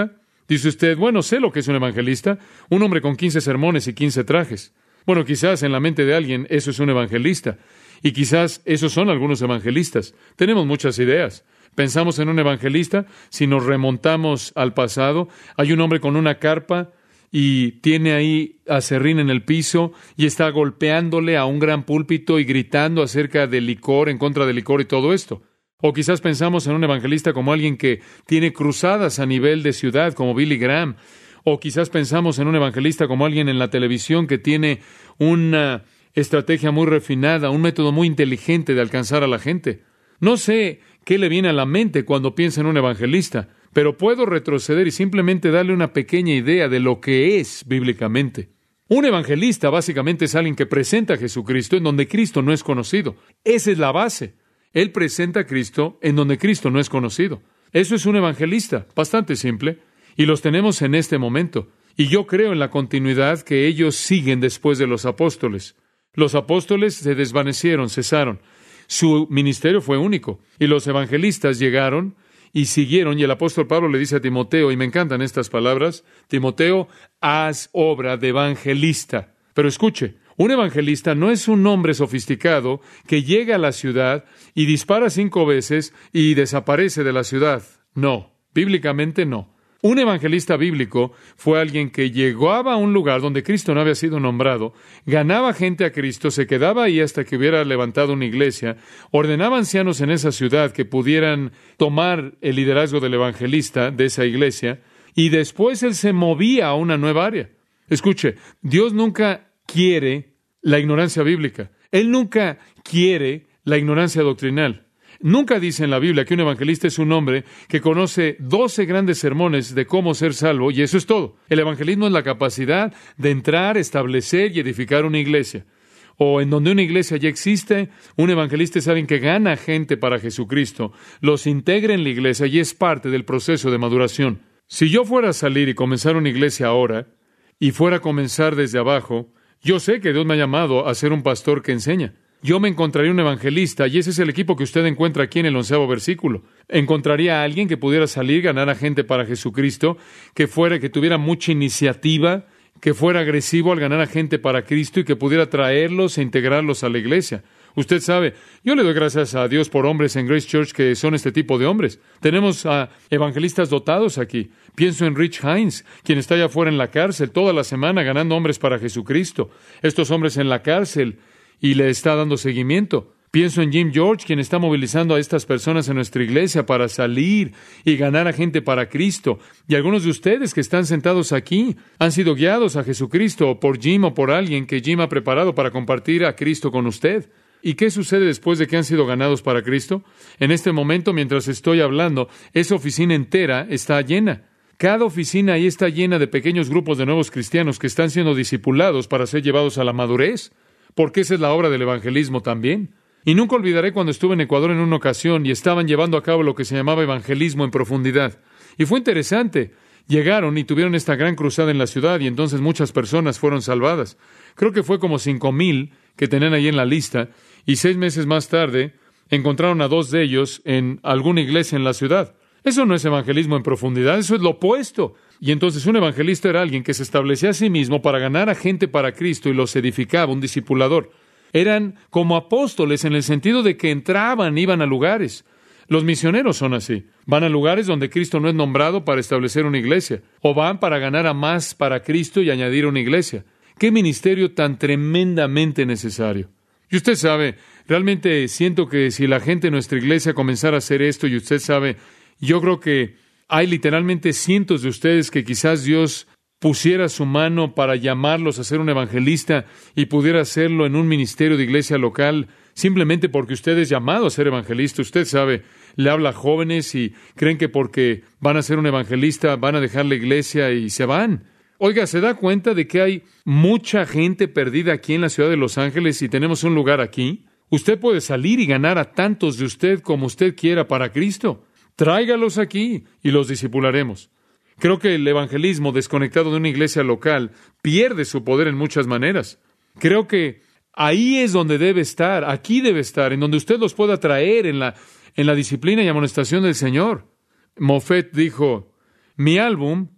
Dice usted, bueno, sé lo que es un evangelista, un hombre con quince sermones y quince trajes. Bueno, quizás en la mente de alguien eso es un evangelista, y quizás esos son algunos evangelistas. Tenemos muchas ideas. Pensamos en un evangelista, si nos remontamos al pasado, hay un hombre con una carpa y tiene ahí aserrín en el piso y está golpeándole a un gran púlpito y gritando acerca del licor, en contra del licor y todo esto. O quizás pensamos en un evangelista como alguien que tiene cruzadas a nivel de ciudad, como Billy Graham. O quizás pensamos en un evangelista como alguien en la televisión que tiene una estrategia muy refinada, un método muy inteligente de alcanzar a la gente. No sé qué le viene a la mente cuando piensa en un evangelista, pero puedo retroceder y simplemente darle una pequeña idea de lo que es bíblicamente. Un evangelista básicamente es alguien que presenta a Jesucristo en donde Cristo no es conocido. Esa es la base. Él presenta a Cristo en donde Cristo no es conocido. Eso es un evangelista, bastante simple, y los tenemos en este momento. Y yo creo en la continuidad que ellos siguen después de los apóstoles. Los apóstoles se desvanecieron, cesaron. Su ministerio fue único, y los evangelistas llegaron y siguieron, y el apóstol Pablo le dice a Timoteo, y me encantan estas palabras, Timoteo, haz obra de evangelista. Pero escuche, un evangelista no es un hombre sofisticado que llega a la ciudad y dispara cinco veces y desaparece de la ciudad. No, bíblicamente no. Un evangelista bíblico fue alguien que llegaba a un lugar donde Cristo no había sido nombrado, ganaba gente a Cristo, se quedaba ahí hasta que hubiera levantado una iglesia, ordenaba ancianos en esa ciudad que pudieran tomar el liderazgo del evangelista de esa iglesia, y después él se movía a una nueva área. Escuche, Dios nunca quiere la ignorancia bíblica. Él nunca quiere la ignorancia doctrinal. Nunca dice en la Biblia que un evangelista es un hombre que conoce doce grandes sermones de cómo ser salvo, y eso es todo. El evangelismo es la capacidad de entrar, establecer y edificar una iglesia. O en donde una iglesia ya existe, un evangelista es alguien que gana gente para Jesucristo, los integra en la iglesia y es parte del proceso de maduración. Si yo fuera a salir y comenzar una iglesia ahora, y fuera a comenzar desde abajo, yo sé que Dios me ha llamado a ser un pastor que enseña. Yo me encontraría un evangelista, y ese es el equipo que usted encuentra aquí en el onceavo versículo. Encontraría a alguien que pudiera salir, ganar a gente para Jesucristo, que fuera, que tuviera mucha iniciativa, que fuera agresivo al ganar a gente para Cristo y que pudiera traerlos e integrarlos a la iglesia. Usted sabe, yo le doy gracias a Dios por hombres en Grace Church que son este tipo de hombres. Tenemos a evangelistas dotados aquí. Pienso en Rich Hines, quien está allá afuera en la cárcel toda la semana ganando hombres para Jesucristo. Estos hombres en la cárcel y le está dando seguimiento. Pienso en Jim George, quien está movilizando a estas personas en nuestra iglesia para salir y ganar a gente para Cristo. Y algunos de ustedes que están sentados aquí han sido guiados a Jesucristo o por Jim o por alguien que Jim ha preparado para compartir a Cristo con usted. ¿Y qué sucede después de que han sido ganados para Cristo? En este momento, mientras estoy hablando, esa oficina entera está llena. Cada oficina ahí está llena de pequeños grupos de nuevos cristianos que están siendo discipulados para ser llevados a la madurez, porque esa es la obra del evangelismo también. Y nunca olvidaré cuando estuve en Ecuador en una ocasión y estaban llevando a cabo lo que se llamaba evangelismo en profundidad. Y fue interesante. Llegaron y tuvieron esta gran cruzada en la ciudad y entonces muchas personas fueron salvadas. Creo que fue como cinco mil que tenían ahí en la lista, y seis meses más tarde encontraron a dos de ellos en alguna iglesia en la ciudad. Eso no es evangelismo en profundidad, eso es lo opuesto. Y entonces un evangelista era alguien que se establecía a sí mismo para ganar a gente para Cristo y los edificaba, un discipulador. Eran como apóstoles en el sentido de que entraban, iban a lugares. Los misioneros son así. Van a lugares donde Cristo no es nombrado para establecer una iglesia, o van para ganar a más para Cristo y añadir una iglesia. ¡Qué ministerio tan tremendamente necesario! Y usted sabe, realmente siento que si la gente de nuestra iglesia comenzara a hacer esto, y usted sabe, yo creo que hay literalmente cientos de ustedes que quizás Dios pusiera su mano para llamarlos a ser un evangelista y pudiera hacerlo en un ministerio de iglesia local, simplemente porque usted es llamado a ser evangelista. Usted sabe, le habla a jóvenes y creen que porque van a ser un evangelista van a dejar la iglesia y se van. Oiga, ¿se da cuenta de que hay mucha gente perdida aquí en la ciudad de Los Ángeles y tenemos un lugar aquí? Usted puede salir y ganar a tantos de usted como usted quiera para Cristo. Tráigalos aquí y los discipularemos. Creo que el evangelismo desconectado de una iglesia local pierde su poder en muchas maneras. Creo que ahí es donde debe estar, aquí debe estar, en donde usted los pueda traer en la, en la disciplina y amonestación del Señor. Moffett dijo, mi álbum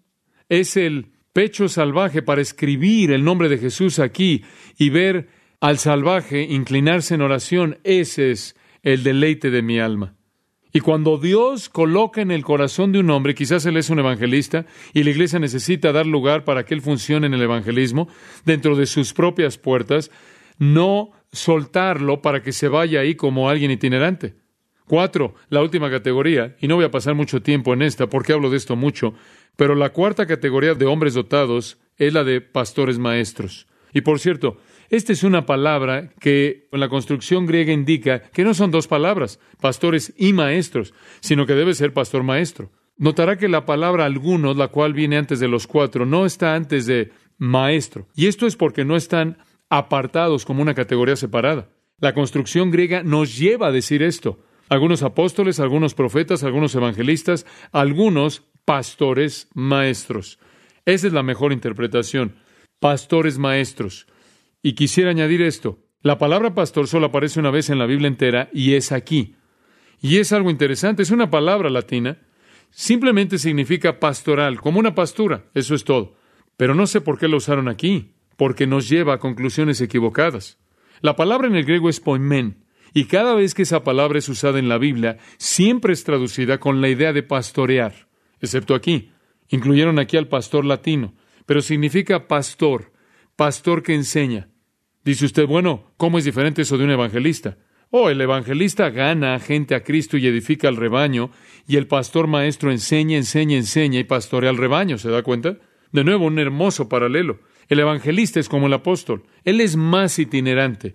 es el pecho salvaje para escribir el nombre de Jesús aquí y ver al salvaje inclinarse en oración. Ese es el deleite de mi alma. Y cuando Dios coloca en el corazón de un hombre, quizás él es un evangelista, y la iglesia necesita dar lugar para que él funcione en el evangelismo, dentro de sus propias puertas, no soltarlo para que se vaya ahí como alguien itinerante. Cuatro, la última categoría, y no voy a pasar mucho tiempo en esta porque hablo de esto mucho, pero la cuarta categoría de hombres dotados es la de pastores maestros. Y por cierto, esta es una palabra que en la construcción griega indica que no son dos palabras, pastores y maestros, sino que debe ser pastor maestro. Notará que la palabra algunos, la cual viene antes de los cuatro, no está antes de maestro. Y esto es porque no están apartados como una categoría separada. La construcción griega nos lleva a decir esto. Algunos apóstoles, algunos profetas, algunos evangelistas, algunos pastores maestros. Esa es la mejor interpretación. Pastores maestros. Y quisiera añadir esto. La palabra pastor solo aparece una vez en la Biblia entera y es aquí. Y es algo interesante. Es una palabra latina. Simplemente significa pastoral, como una pastura. Eso es todo. Pero no sé por qué lo usaron aquí. Porque nos lleva a conclusiones equivocadas. La palabra en el griego es poimen. Y cada vez que esa palabra es usada en la Biblia, siempre es traducida con la idea de pastorear. Excepto aquí. Incluyeron aquí al pastor latino. Pero significa pastor. Pastor que enseña. Dice usted, bueno, ¿cómo es diferente eso de un evangelista? Oh, el evangelista gana a gente a Cristo y edifica al rebaño, y el pastor maestro enseña, enseña, enseña y pastorea al rebaño, ¿se da cuenta? De nuevo, un hermoso paralelo. El evangelista es como el apóstol. Él es más itinerante.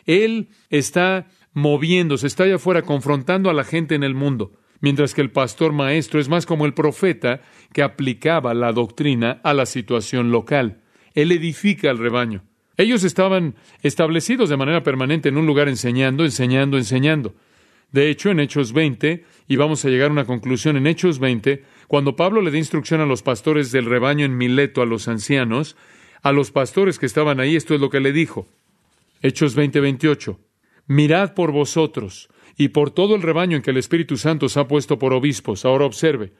Él está moviéndose, está allá afuera confrontando a la gente en el mundo, mientras que el pastor maestro es más como el profeta que aplicaba la doctrina a la situación local. Él edifica al rebaño. Ellos estaban establecidos de manera permanente en un lugar enseñando, enseñando, enseñando. De hecho, en Hechos veinte, y vamos a llegar a una conclusión en Hechos veinte, cuando Pablo le da instrucción a los pastores del rebaño en Mileto, a los ancianos, a los pastores que estaban ahí, esto es lo que le dijo. Hechos veinte, veintiocho. Mirad por vosotros y por todo el rebaño en que el Espíritu Santo os ha puesto por obispos. Ahora observe.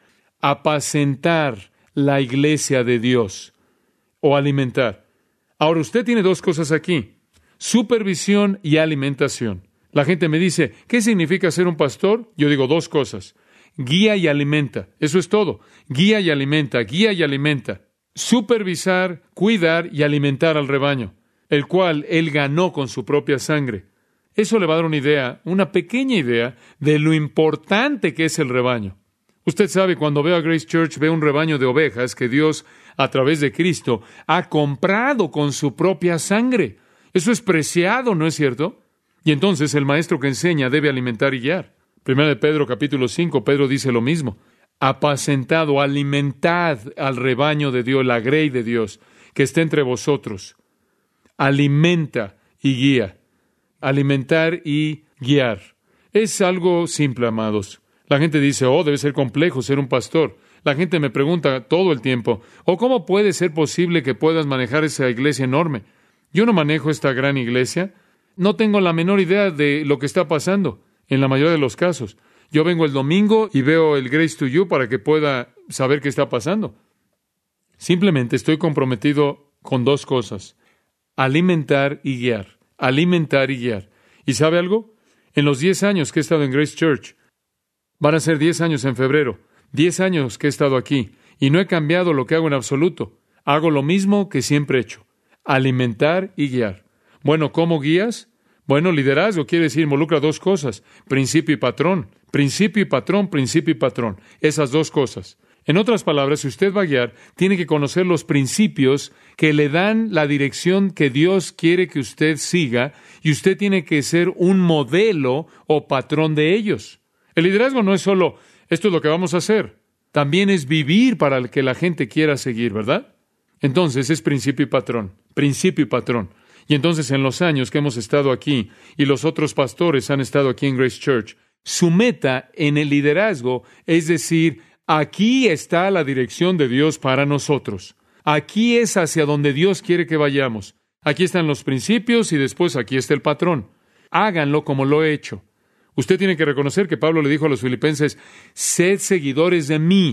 Apacentar la iglesia de Dios. O alimentar. Ahora, usted tiene dos cosas aquí. Supervisión y alimentación. La gente me dice, ¿qué significa ser un pastor? Yo digo dos cosas. Guía y alimenta. Eso es todo. Guía y alimenta, guía y alimenta. Supervisar, cuidar y alimentar al rebaño, el cual él ganó con su propia sangre. Eso le va a dar una idea, una pequeña idea, de lo importante que es el rebaño. Usted sabe, cuando veo a Grace Church, veo un rebaño de ovejas que Dios, a través de Cristo, ha comprado con su propia sangre. Eso es preciado, ¿no es cierto? Y entonces el maestro que enseña debe alimentar y guiar. Primera de Pedro, capítulo cinco, Pedro dice lo mismo. Apacentado, alimentad al rebaño de Dios, la grey de Dios, que está entre vosotros. Alimenta y guía. Alimentar y guiar. Es algo simple, amados. La gente dice, oh, debe ser complejo ser un pastor. La gente me pregunta todo el tiempo, oh, ¿cómo puede ser posible que puedas manejar esa iglesia enorme? Yo no manejo esta gran iglesia. No tengo la menor idea de lo que está pasando, en la mayoría de los casos. Yo vengo el domingo y veo el Grace to You para que pueda saber qué está pasando. Simplemente estoy comprometido con dos cosas. Alimentar y guiar. Alimentar y guiar. ¿Y sabe algo? En los diez años que he estado en Grace Church, van a ser diez años en febrero, diez años que he estado aquí, y no he cambiado lo que hago en absoluto. Hago lo mismo que siempre he hecho. Alimentar y guiar. Bueno, ¿cómo guías? Bueno, liderazgo quiere decir involucra dos cosas, principio y patrón. Principio y patrón, principio y patrón. Esas dos cosas. En otras palabras, si usted va a guiar, tiene que conocer los principios que le dan la dirección que Dios quiere que usted siga, y usted tiene que ser un modelo o patrón de ellos. El liderazgo no es solo, esto es lo que vamos a hacer. También es vivir para el que la gente quiera seguir, ¿verdad? Entonces es principio y patrón. Principio y patrón. Y entonces en los años que hemos estado aquí, y los otros pastores han estado aquí en Grace Church, su meta en el liderazgo es decir, aquí está la dirección de Dios para nosotros. Aquí es hacia donde Dios quiere que vayamos. Aquí están los principios y después aquí está el patrón. Háganlo como lo he hecho. Usted tiene que reconocer que Pablo le dijo a los filipenses, sed seguidores de mí.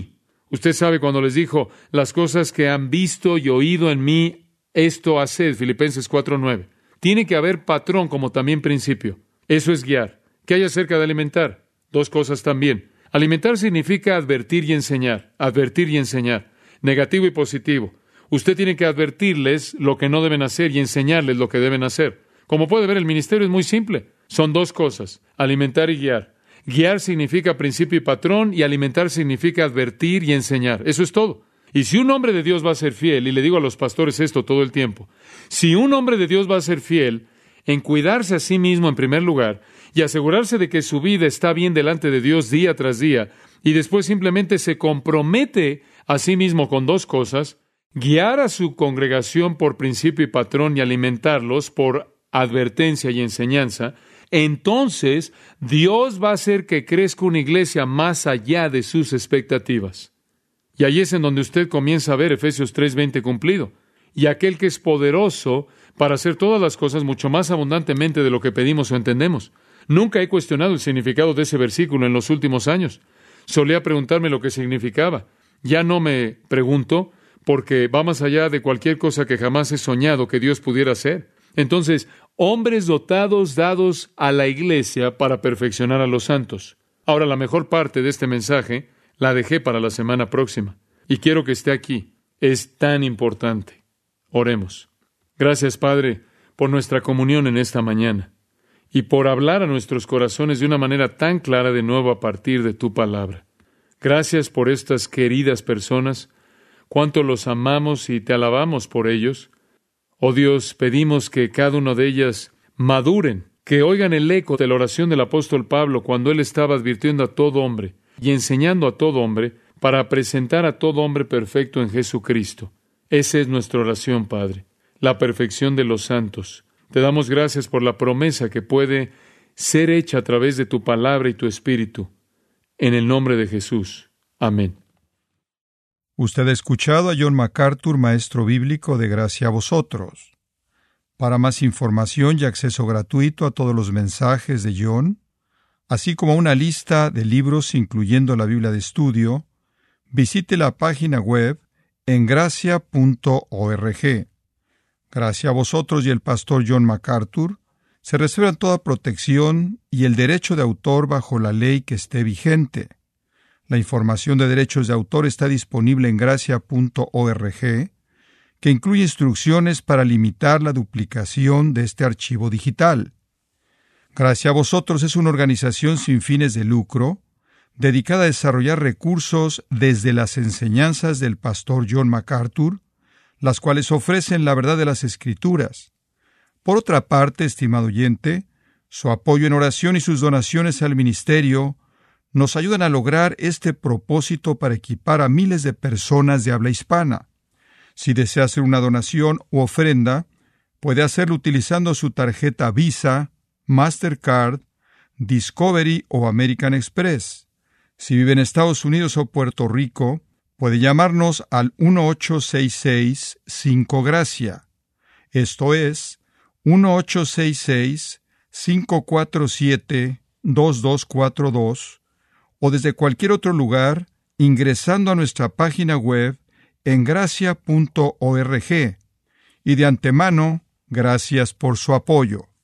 Usted sabe cuando les dijo, las cosas que han visto y oído en mí, esto haced, Filipenses cuatro nueve. Tiene que haber patrón como también principio. Eso es guiar. ¿Qué hay acerca de alimentar? Dos cosas también. Alimentar significa advertir y enseñar. Advertir y enseñar. Negativo y positivo. Usted tiene que advertirles lo que no deben hacer y enseñarles lo que deben hacer. Como puede ver, el ministerio es muy simple. Son dos cosas, alimentar y guiar. Guiar significa principio y patrón, y alimentar significa advertir y enseñar. Eso es todo. Y si un hombre de Dios va a ser fiel, y le digo a los pastores esto todo el tiempo, si un hombre de Dios va a ser fiel en cuidarse a sí mismo en primer lugar y asegurarse de que su vida está bien delante de Dios día tras día, y después simplemente se compromete a sí mismo con dos cosas, guiar a su congregación por principio y patrón y alimentarlos por advertencia y enseñanza, entonces Dios va a hacer que crezca una iglesia más allá de sus expectativas. Y ahí es en donde usted comienza a ver Efesios tres veinte cumplido. Y aquel que es poderoso para hacer todas las cosas mucho más abundantemente de lo que pedimos o entendemos. Nunca he cuestionado el significado de ese versículo en los últimos años. Solía preguntarme lo que significaba. Ya no me pregunto, porque va más allá de cualquier cosa que jamás he soñado que Dios pudiera hacer. Entonces, hombres dotados dados a la iglesia para perfeccionar a los santos. Ahora, la mejor parte de este mensaje la dejé para la semana próxima. Y quiero que esté aquí. Es tan importante. Oremos. Gracias, Padre, por nuestra comunión en esta mañana y por hablar a nuestros corazones de una manera tan clara de nuevo a partir de tu palabra. Gracias por estas queridas personas, cuánto los amamos y te alabamos por ellos. Oh Dios, pedimos que cada una de ellas maduren, que oigan el eco de la oración del apóstol Pablo cuando él estaba advirtiendo a todo hombre y enseñando a todo hombre para presentar a todo hombre perfecto en Jesucristo. Esa es nuestra oración, Padre, la perfección de los santos. Te damos gracias por la promesa que puede ser hecha a través de tu palabra y tu espíritu. En el nombre de Jesús. Amén. Usted ha escuchado a John MacArthur, maestro bíblico de Gracia a Vosotros. Para más información y acceso gratuito a todos los mensajes de John, así como una lista de libros incluyendo la Biblia de estudio, visite la página web en gracia punto org. Gracia a Vosotros y el pastor John MacArthur se reservan toda protección y el derecho de autor bajo la ley que esté vigente. La información de derechos de autor está disponible en gracia punto org, que incluye instrucciones para limitar la duplicación de este archivo digital. Gracia a Vosotros es una organización sin fines de lucro, dedicada a desarrollar recursos desde las enseñanzas del pastor John MacArthur, las cuales ofrecen la verdad de las Escrituras. Por otra parte, estimado oyente, su apoyo en oración y sus donaciones al ministerio nos ayudan a lograr este propósito para equipar a miles de personas de habla hispana. Si desea hacer una donación u ofrenda, puede hacerlo utilizando su tarjeta Visa, Mastercard, Discovery o American Express. Si vive en Estados Unidos o Puerto Rico, puede llamarnos al uno ocho seis seis cinco Gracia. Esto es uno ocho seis seis cinco cuatro siete dos dos cuatro dos, o desde cualquier otro lugar ingresando a nuestra página web en gracia punto org. Y de antemano, gracias por su apoyo.